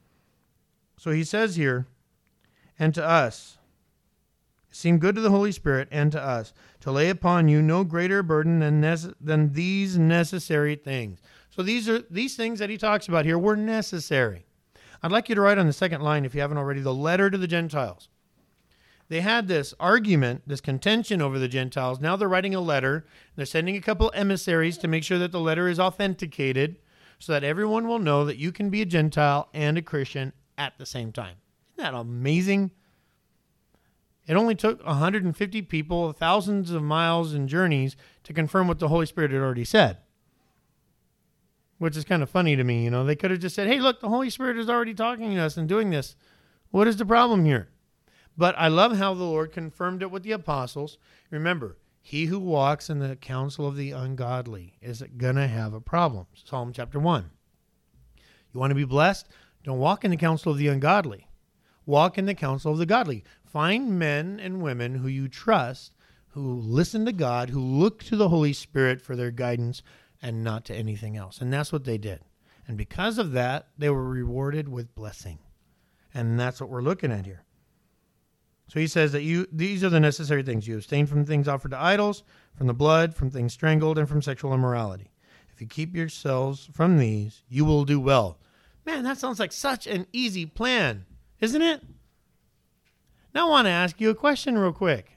Speaker 1: So he says here, and to us, it seemed good to the Holy Spirit and to us to lay upon you no greater burden than these necessary things. So these things that he talks about here were necessary. I'd like you to write on the second line, if you haven't already, the letter to the Gentiles. they had this argument, this contention over the Gentiles. Now they're writing a letter. They're sending a couple emissaries to make sure that the letter is authenticated so that everyone will know that you can be a Gentile and a Christian at the same time. Isn't that amazing? It only took 150 people, thousands of miles and journeys to confirm what the Holy Spirit had already said. Which is kind of funny to me, you know. They could have just said, hey, look, the Holy Spirit is already talking to us and doing this. What is the problem here? But I love how the Lord confirmed it with the apostles. Remember, he who walks in the counsel of the ungodly is going to have a problem. Psalm chapter 1. You want to be blessed? Don't walk in the counsel of the ungodly. Walk in the counsel of the godly. Find men and women who you trust, who listen to God, who look to the Holy Spirit for their guidance and not to anything else. And that's what they did. And because of that, they were rewarded with blessing. And that's what we're looking at here. So he says that these are the necessary things. You abstain from things offered to idols, from the blood, from things strangled, and from sexual immorality. If you keep yourselves from these, you will do well. Man, that sounds like such an easy plan, isn't it? Now I want to ask you a question real quick.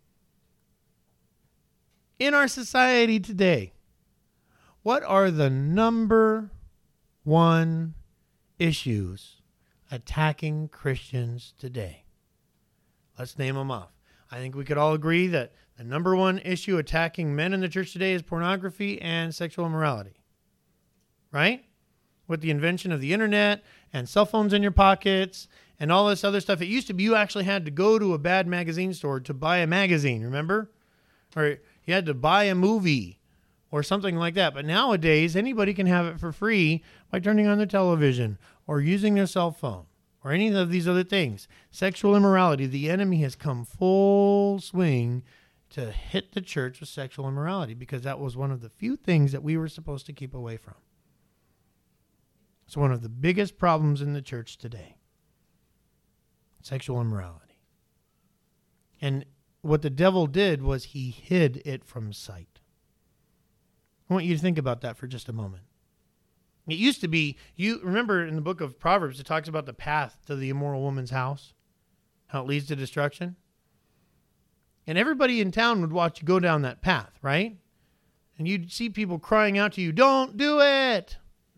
Speaker 1: In our society today, what are the number one issues attacking Christians today? Let's name them off. I think we could all agree that the number one issue attacking men in the church today is pornography and sexual immorality. Right? With the invention of the internet and cell phones in your pockets and all this other stuff. It used to be you actually had to go to a bad magazine store to buy a magazine, remember? Or you had to buy a movie or something like that. But nowadays, anybody can have it for free by turning on their television or using their cell phone or any of these other things. Sexual immorality, the enemy has come full swing to hit the church with sexual immorality because that was one of the few things that we were supposed to keep away from. It's one of the biggest problems in the church today. Sexual immorality. And what the devil did was he hid it from sight. I want you to think about that for just a moment. It used to be, you remember in the book of Proverbs, it talks about the path to the immoral woman's house, how it leads to destruction. And everybody in town would watch you go down that path, right? And you'd see people crying out to you, don't do it.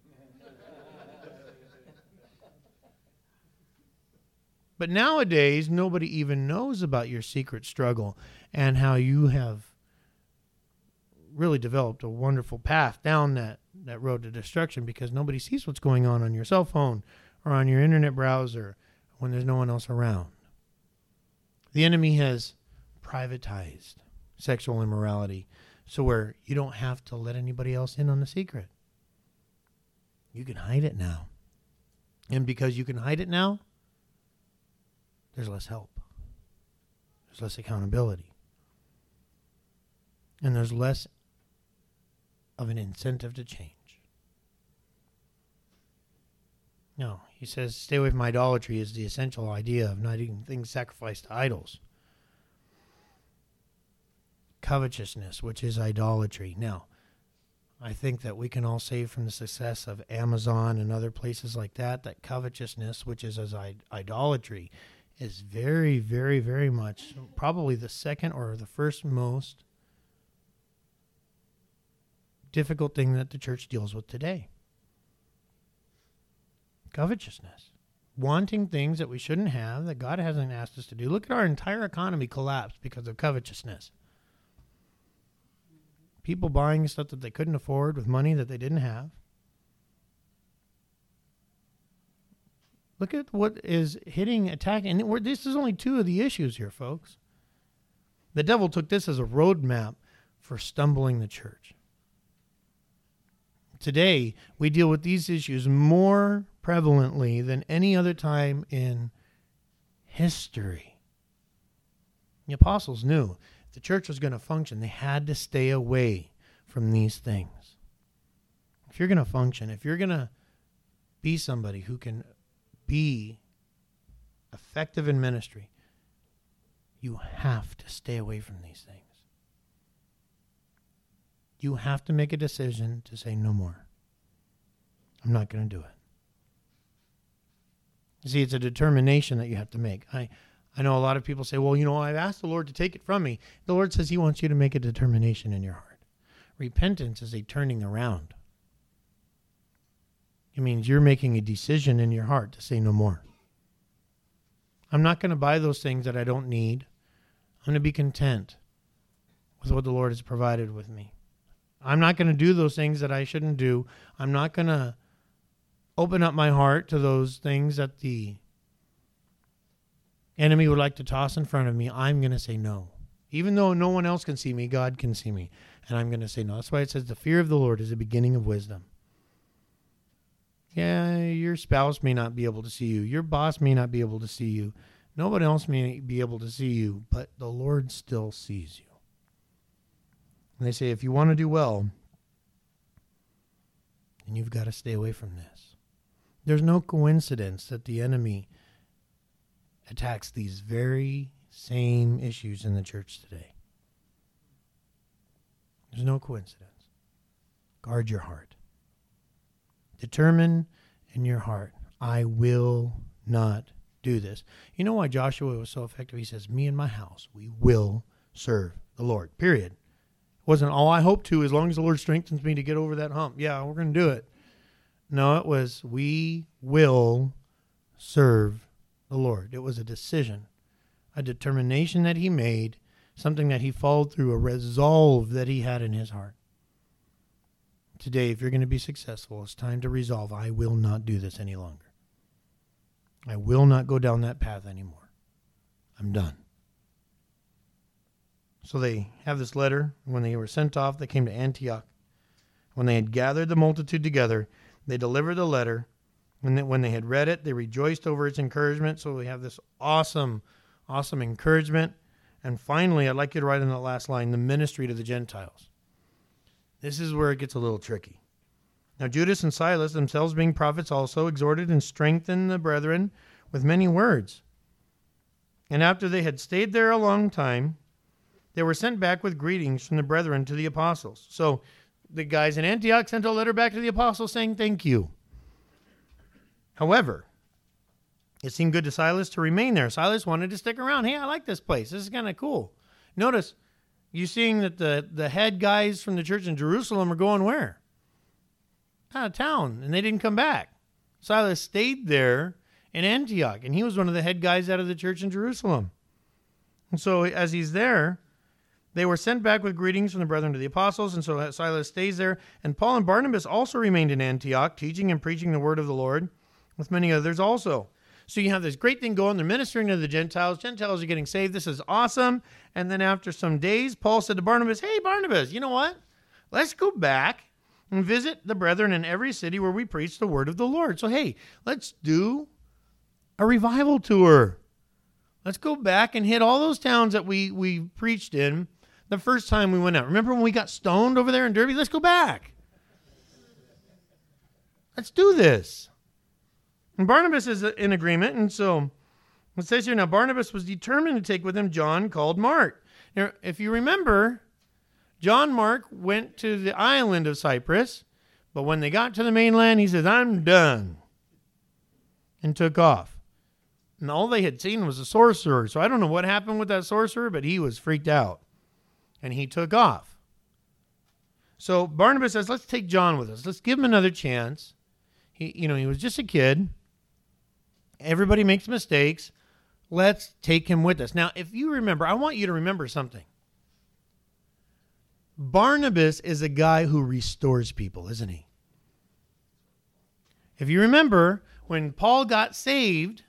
Speaker 1: But nowadays, nobody even knows about your secret struggle and how you have really developed a wonderful path down that road to destruction because nobody sees what's going on your cell phone or on your internet browser when there's no one else around. The enemy has privatized sexual immorality so where you don't have to let anybody else in on the secret. You can hide it now. And because you can hide it now, there's less help. There's less accountability. And there's less of an incentive to change. No, he says, stay away from idolatry is the essential idea of not eating things sacrificed to idols. Covetousness, which is idolatry. Now, I think that we can all say from the success of Amazon and other places like that, that covetousness, which is as idolatry, is very, very, very much probably the second or the first most difficult thing that the church deals with today. Covetousness. Wanting things that we shouldn't have, that God hasn't asked us to do. Look at our entire economy collapse because of covetousness. People buying stuff that they couldn't afford with money that they didn't have. Look at what is attacking. And this is only two of the issues here, folks. The devil took this as a roadmap for stumbling the church. Today, we deal with these issues more prevalently than any other time in history. The apostles knew if the church was going to function, they had to stay away from these things. If you're going to function, if you're going to be somebody who can be effective in ministry, you have to stay away from these things. You have to make a decision to say no more. I'm not going to do it. You see, it's a determination that you have to make. I know a lot of people say, well, I've asked the Lord to take it from me. The Lord says he wants you to make a determination in your heart. Repentance is a turning around. It means you're making a decision in your heart to say no more. I'm not going to buy those things that I don't need. I'm going to be content with what the Lord has provided with me. I'm not going to do those things that I shouldn't do. I'm not going to open up my heart to those things that the enemy would like to toss in front of me. I'm going to say no. Even though no one else can see me, God can see me. And I'm going to say no. That's why it says the fear of the Lord is the beginning of wisdom. Yeah, your spouse may not be able to see you. Your boss may not be able to see you. Nobody else may be able to see you, but the Lord still sees you. And they say, if you want to do well, then you've got to stay away from this. There's no coincidence that the enemy attacks these very same issues in the church today. There's no coincidence. Guard your heart. Determine in your heart, I will not do this. You know why Joshua was so effective? He says, me and my house, we will serve the Lord, period. It wasn't all I hope to as long as the Lord strengthens me to get over that hump. Yeah, we're going to do it. No, it was, we will serve the Lord. It was a decision, a determination that he made, something that he followed through, a resolve that he had in his heart. Today, if you're going to be successful, it's time to resolve, I will not do this any longer. I will not go down that path anymore. I'm done. So they have this letter. When they were sent off, they came to Antioch. When they had gathered the multitude together, they delivered the letter. When they had read it, they rejoiced over its encouragement. So we have this awesome encouragement. And finally, I'd like you to write in that last line, the ministry to the Gentiles. This is where it gets a little tricky. Now Judas and Silas, themselves being prophets also, exhorted and strengthened the brethren with many words. And after they had stayed there a long time, they were sent back with greetings from the brethren to the apostles. So the guys in Antioch sent a letter back to the apostles saying thank you. However, it seemed good to Silas to remain there. Silas wanted to stick around. Hey, I like this place. This is kind of cool. Notice, you seeing that the head guys from the church in Jerusalem are going where? Out of town, and they didn't come back. Silas stayed there in Antioch, and he was one of the head guys out of the church in Jerusalem. And so as he's there, they were sent back with greetings from the brethren to the apostles, and so Silas stays there. And Paul and Barnabas also remained in Antioch, teaching and preaching the word of the Lord, with many others also. So you have this great thing going. They're ministering to the Gentiles. Gentiles are getting saved. This is awesome. And then after some days, Paul said to Barnabas, hey, Barnabas, you know what? Let's go back and visit the brethren in every city where we preach the word of the Lord. So, hey, let's do a revival tour. Let's go back and hit all those towns that we preached in the first time we went out. Remember when we got stoned over there in Derby? Let's go back. Let's do this. And Barnabas is in agreement, and so it says here, now Barnabas was determined to take with him John called Mark. Now, if you remember, John Mark went to the island of Cyprus, but when they got to the mainland, he says, I'm done, and took off. And all they had seen was a sorcerer, so I don't know what happened with that sorcerer, but he was freaked out, and he took off. So Barnabas says, let's take John with us. Let's give him another chance. He was just a kid. Everybody makes mistakes. Let's take him with us. Now, if you remember, I want you to remember something. Barnabas is a guy who restores people, isn't he? If you remember, when Paul gets saved,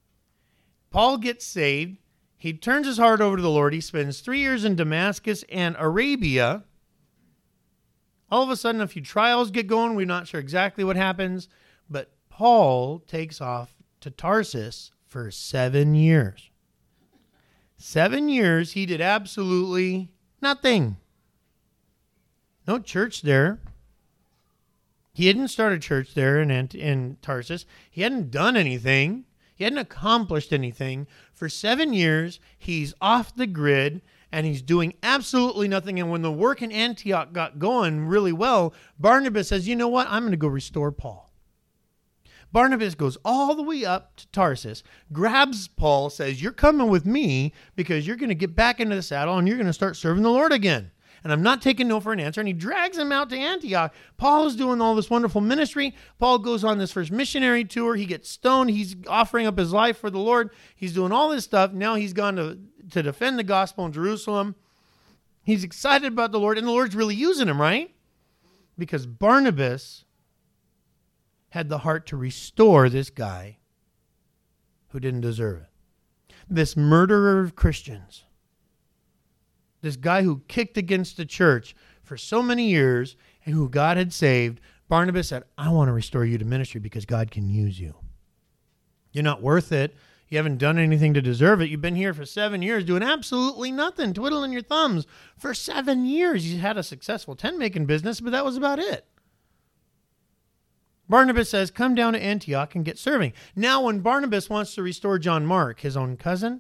Speaker 1: he turns his heart over to the Lord. He spends 3 years in Damascus and Arabia. All of a sudden, a few trials get going. We're not sure exactly what happens, but Paul takes off to Tarsus for 7 years. 7 years, he did absolutely nothing. No church there. He hadn't started church there in Tarsus. He hadn't done anything. He hadn't accomplished anything. For 7 years, he's off the grid, and he's doing absolutely nothing. And when the work in Antioch got going really well, Barnabas says, you know what? I'm going to go restore Paul. Barnabas goes all the way up to Tarsus, grabs Paul, says, you're coming with me because you're going to get back into the saddle and you're going to start serving the Lord again. And I'm not taking no for an answer. And he drags him out to Antioch. Paul is doing all this wonderful ministry. Paul goes on this first missionary tour. He gets stoned. He's offering up his life for the Lord. He's doing all this stuff. Now he's gone to defend the gospel in Jerusalem. He's excited about the Lord, and the Lord's really using him, right? Because Barnabas had the heart to restore this guy who didn't deserve it. This murderer of Christians. This guy who kicked against the church for so many years and who God had saved. Barnabas said, I want to restore you to ministry because God can use you. You're not worth it. You haven't done anything to deserve it. You've been here for 7 years doing absolutely nothing, twiddling your thumbs. For 7 years, you had a successful tent-making business, but that was about it. Barnabas says, come down to Antioch and get serving. Now, when Barnabas wants to restore John Mark, his own cousin,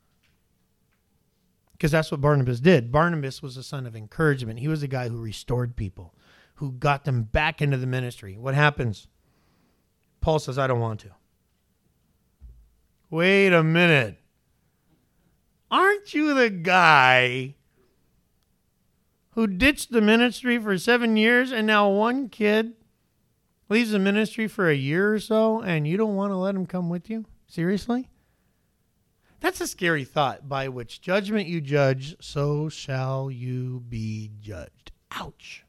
Speaker 1: because that's what Barnabas did. Barnabas was a son of encouragement. He was a guy who restored people, who got them back into the ministry. What happens? Paul says, I don't want to. Wait a minute. Aren't you the guy who ditched the ministry for 7 years and now one kid leaves the ministry for a year or so and you don't want to let him come with you? Seriously? That's a scary thought. By which judgment you judge, so shall you be judged. Ouch.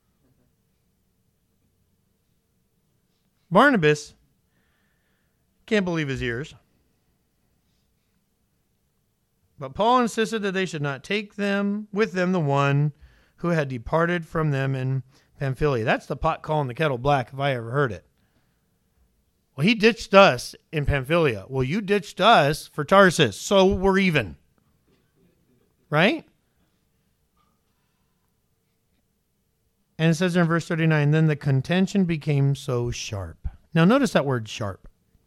Speaker 1: Barnabas can't believe his ears. But Paul insisted that they should not take them with them the one who had departed from them in Pamphylia. That's the pot calling the kettle black if I ever heard it. Well, he ditched us in Pamphylia. Well, you ditched us for Tarsus, so we're even. Right? And it says there in verse 39, then the contention became so sharp. Now notice that word sharp.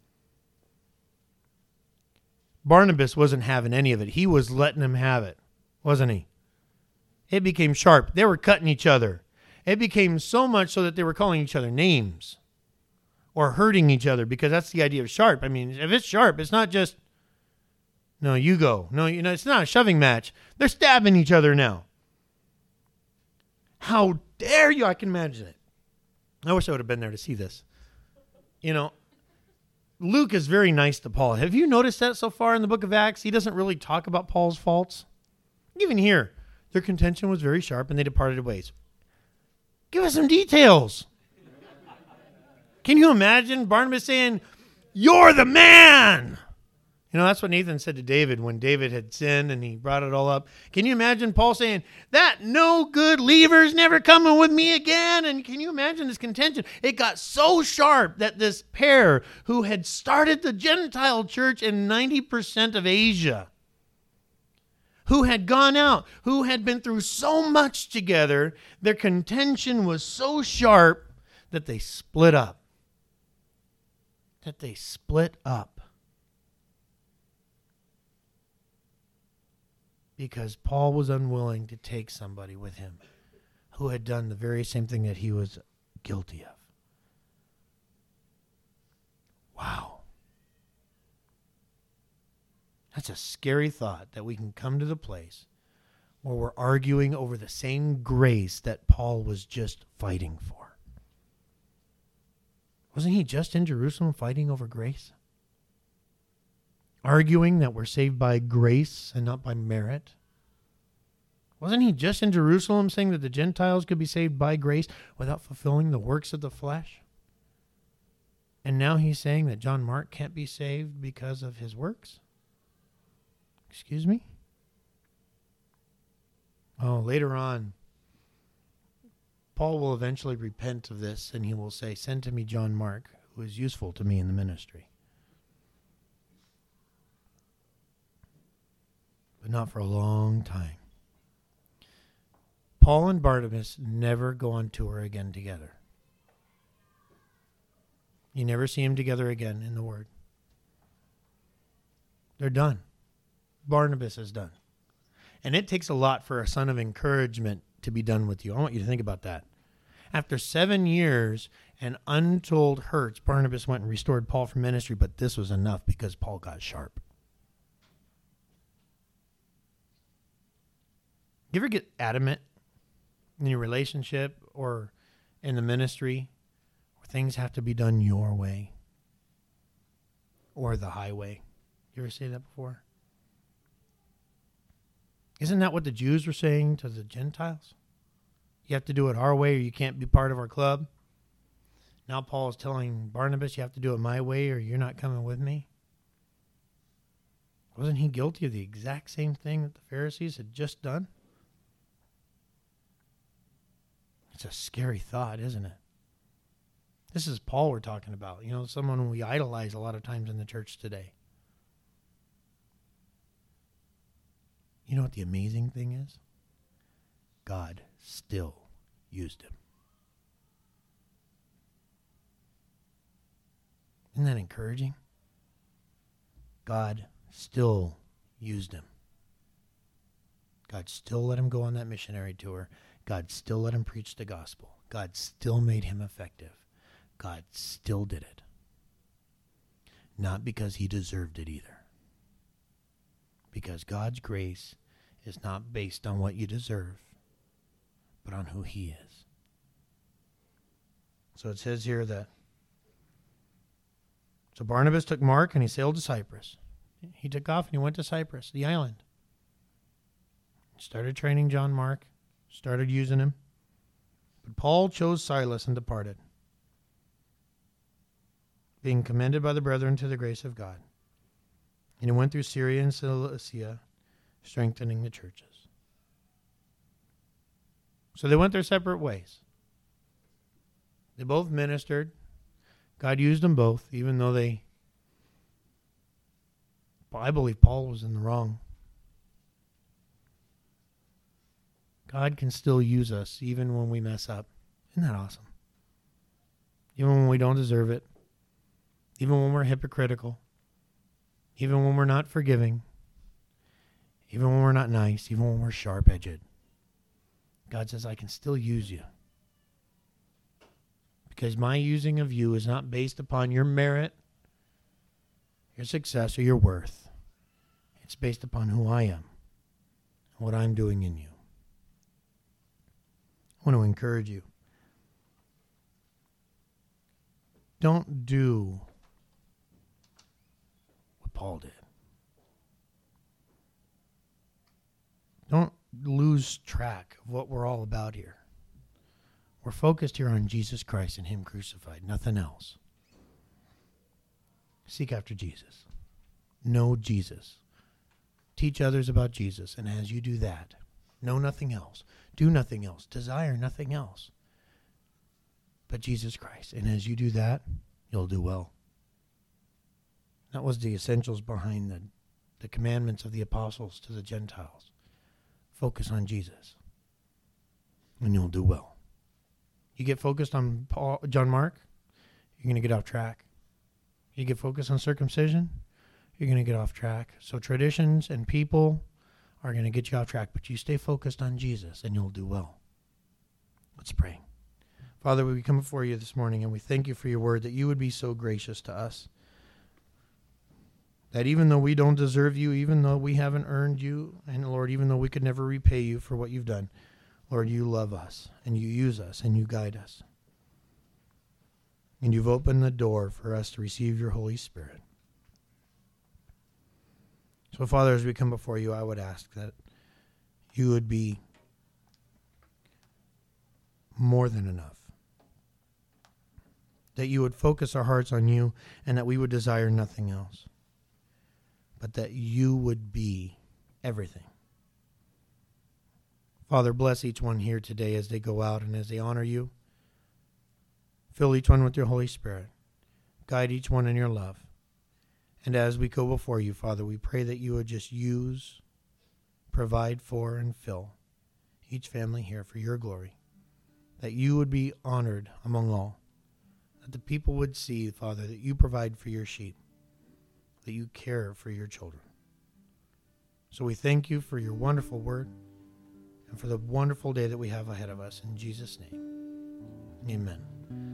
Speaker 1: Barnabas wasn't having any of it. He was letting him have it, wasn't he? It became sharp. They were cutting each other. It became so much so that they were calling each other names or hurting each other, because that's the idea of sharp. I mean, if it's sharp, it's not just, no, you go. No, it's not a shoving match. They're stabbing each other now. How dare you? I can imagine it. I wish I would have been there to see this. Luke is very nice to Paul. Have you noticed that so far in the book of Acts? He doesn't really talk about Paul's faults. Even here, their contention was very sharp and they departed ways. Give us some details. Can you imagine Barnabas saying, you're the man? That's what Nathan said to David when David had sinned and he brought it all up. Can you imagine Paul saying, that no good leaver's never coming with me again? And can you imagine this contention? It got so sharp that this pair who had started the Gentile church in 90% of Asia, who had gone out, who had been through so much together, their contention was so sharp that they split up. Because Paul was unwilling to take somebody with him who had done the very same thing that he was guilty of. Wow. That's a scary thought, that we can come to the place where we're arguing over the same grace that Paul was just fighting for. Wasn't he just in Jerusalem fighting over grace? Arguing that we're saved by grace and not by merit? Wasn't he just in Jerusalem saying that the Gentiles could be saved by grace without fulfilling the works of the flesh? And now he's saying that John Mark can't be saved because of his works? Excuse me? Oh, later on, Paul will eventually repent of this and he will say, send to me John Mark, who is useful to me in the ministry. But not for a long time. Paul and Barnabas never go on tour again together. You never see them together again in the Word. They're done. Barnabas is done. And it takes a lot for a son of encouragement to be done with you. I want you to think about that. After 7 years and untold hurts, Barnabas went and restored Paul from ministry, but this was enough because Paul got sharp. You ever get adamant in your relationship or in the ministry where things have to be done your way or the highway? You ever say that before? Isn't that what the Jews were saying to the Gentiles? You have to do it our way or you can't be part of our club. Now Paul is telling Barnabas, you have to do it my way or you're not coming with me. Wasn't he guilty of the exact same thing that the Pharisees had just done? It's a scary thought, isn't it? This is Paul we're talking about. You know, someone we idolize a lot of times in the church today. You know what the amazing thing is? God still used him. Isn't that encouraging? God still used him. God still let him go on that missionary tour. God still let him preach the gospel. God still made him effective. God still did it. Not because he deserved it either. Because God's grace is not based on what you deserve, but on who he is. So it says here that, so Barnabas took Mark and he sailed to Cyprus. He took off and he went to Cyprus, the island. Started training John Mark, started using him. But Paul chose Silas and departed, being commended by the brethren to the grace of God. And he went through Syria and Cilicia, strengthening the churches. So they went their separate ways. They both ministered. God used them both, even though I believe Paul was in the wrong. God can still use us even when we mess up. Isn't that awesome? Even when we don't deserve it. Even when we're hypocritical. Even when we're not forgiving. Even when we're not nice. Even when we're sharp-edged. God says, I can still use you. Because my using of you is not based upon your merit, your success, or your worth. It's based upon who I am and what I'm doing in you. I want to encourage you. Don't do what Paul did. Don't lose track of what we're all about here. We're focused here on Jesus Christ and him crucified, nothing else. Seek after Jesus. Know Jesus. Teach others about Jesus, and as you do that, know nothing else. Do nothing else. Desire nothing else but Jesus Christ. And as you do that, you'll do well. That was the essentials behind the commandments of the apostles to the Gentiles. Focus on Jesus, and you'll do well. You get focused on John Mark, you're going to get off track. You get focused on circumcision, you're going to get off track. So traditions and people are going to get you off track, but you stay focused on Jesus and you'll do well. Let's pray. Father, we come before you this morning and we thank you for your word, that you would be so gracious to us. That even though we don't deserve you, even though we haven't earned you, and Lord, even though we could never repay you for what you've done, Lord, you love us and you use us and you guide us. And you've opened the door for us to receive your Holy Spirit. So, Father, as we come before you, I would ask that you would be more than enough. That you would focus our hearts on you and that we would desire nothing else. But that you would be everything. Father, bless each one here today as they go out and as they honor you. Fill each one with your Holy Spirit. Guide each one in your love. And as we go before you, Father, we pray that you would just use, provide for, and fill each family here for your glory. That you would be honored among all. That the people would see, Father, that you provide for your sheep. That you care for your children. So we thank you for your wonderful word and for the wonderful day that we have ahead of us. In Jesus' name. Amen.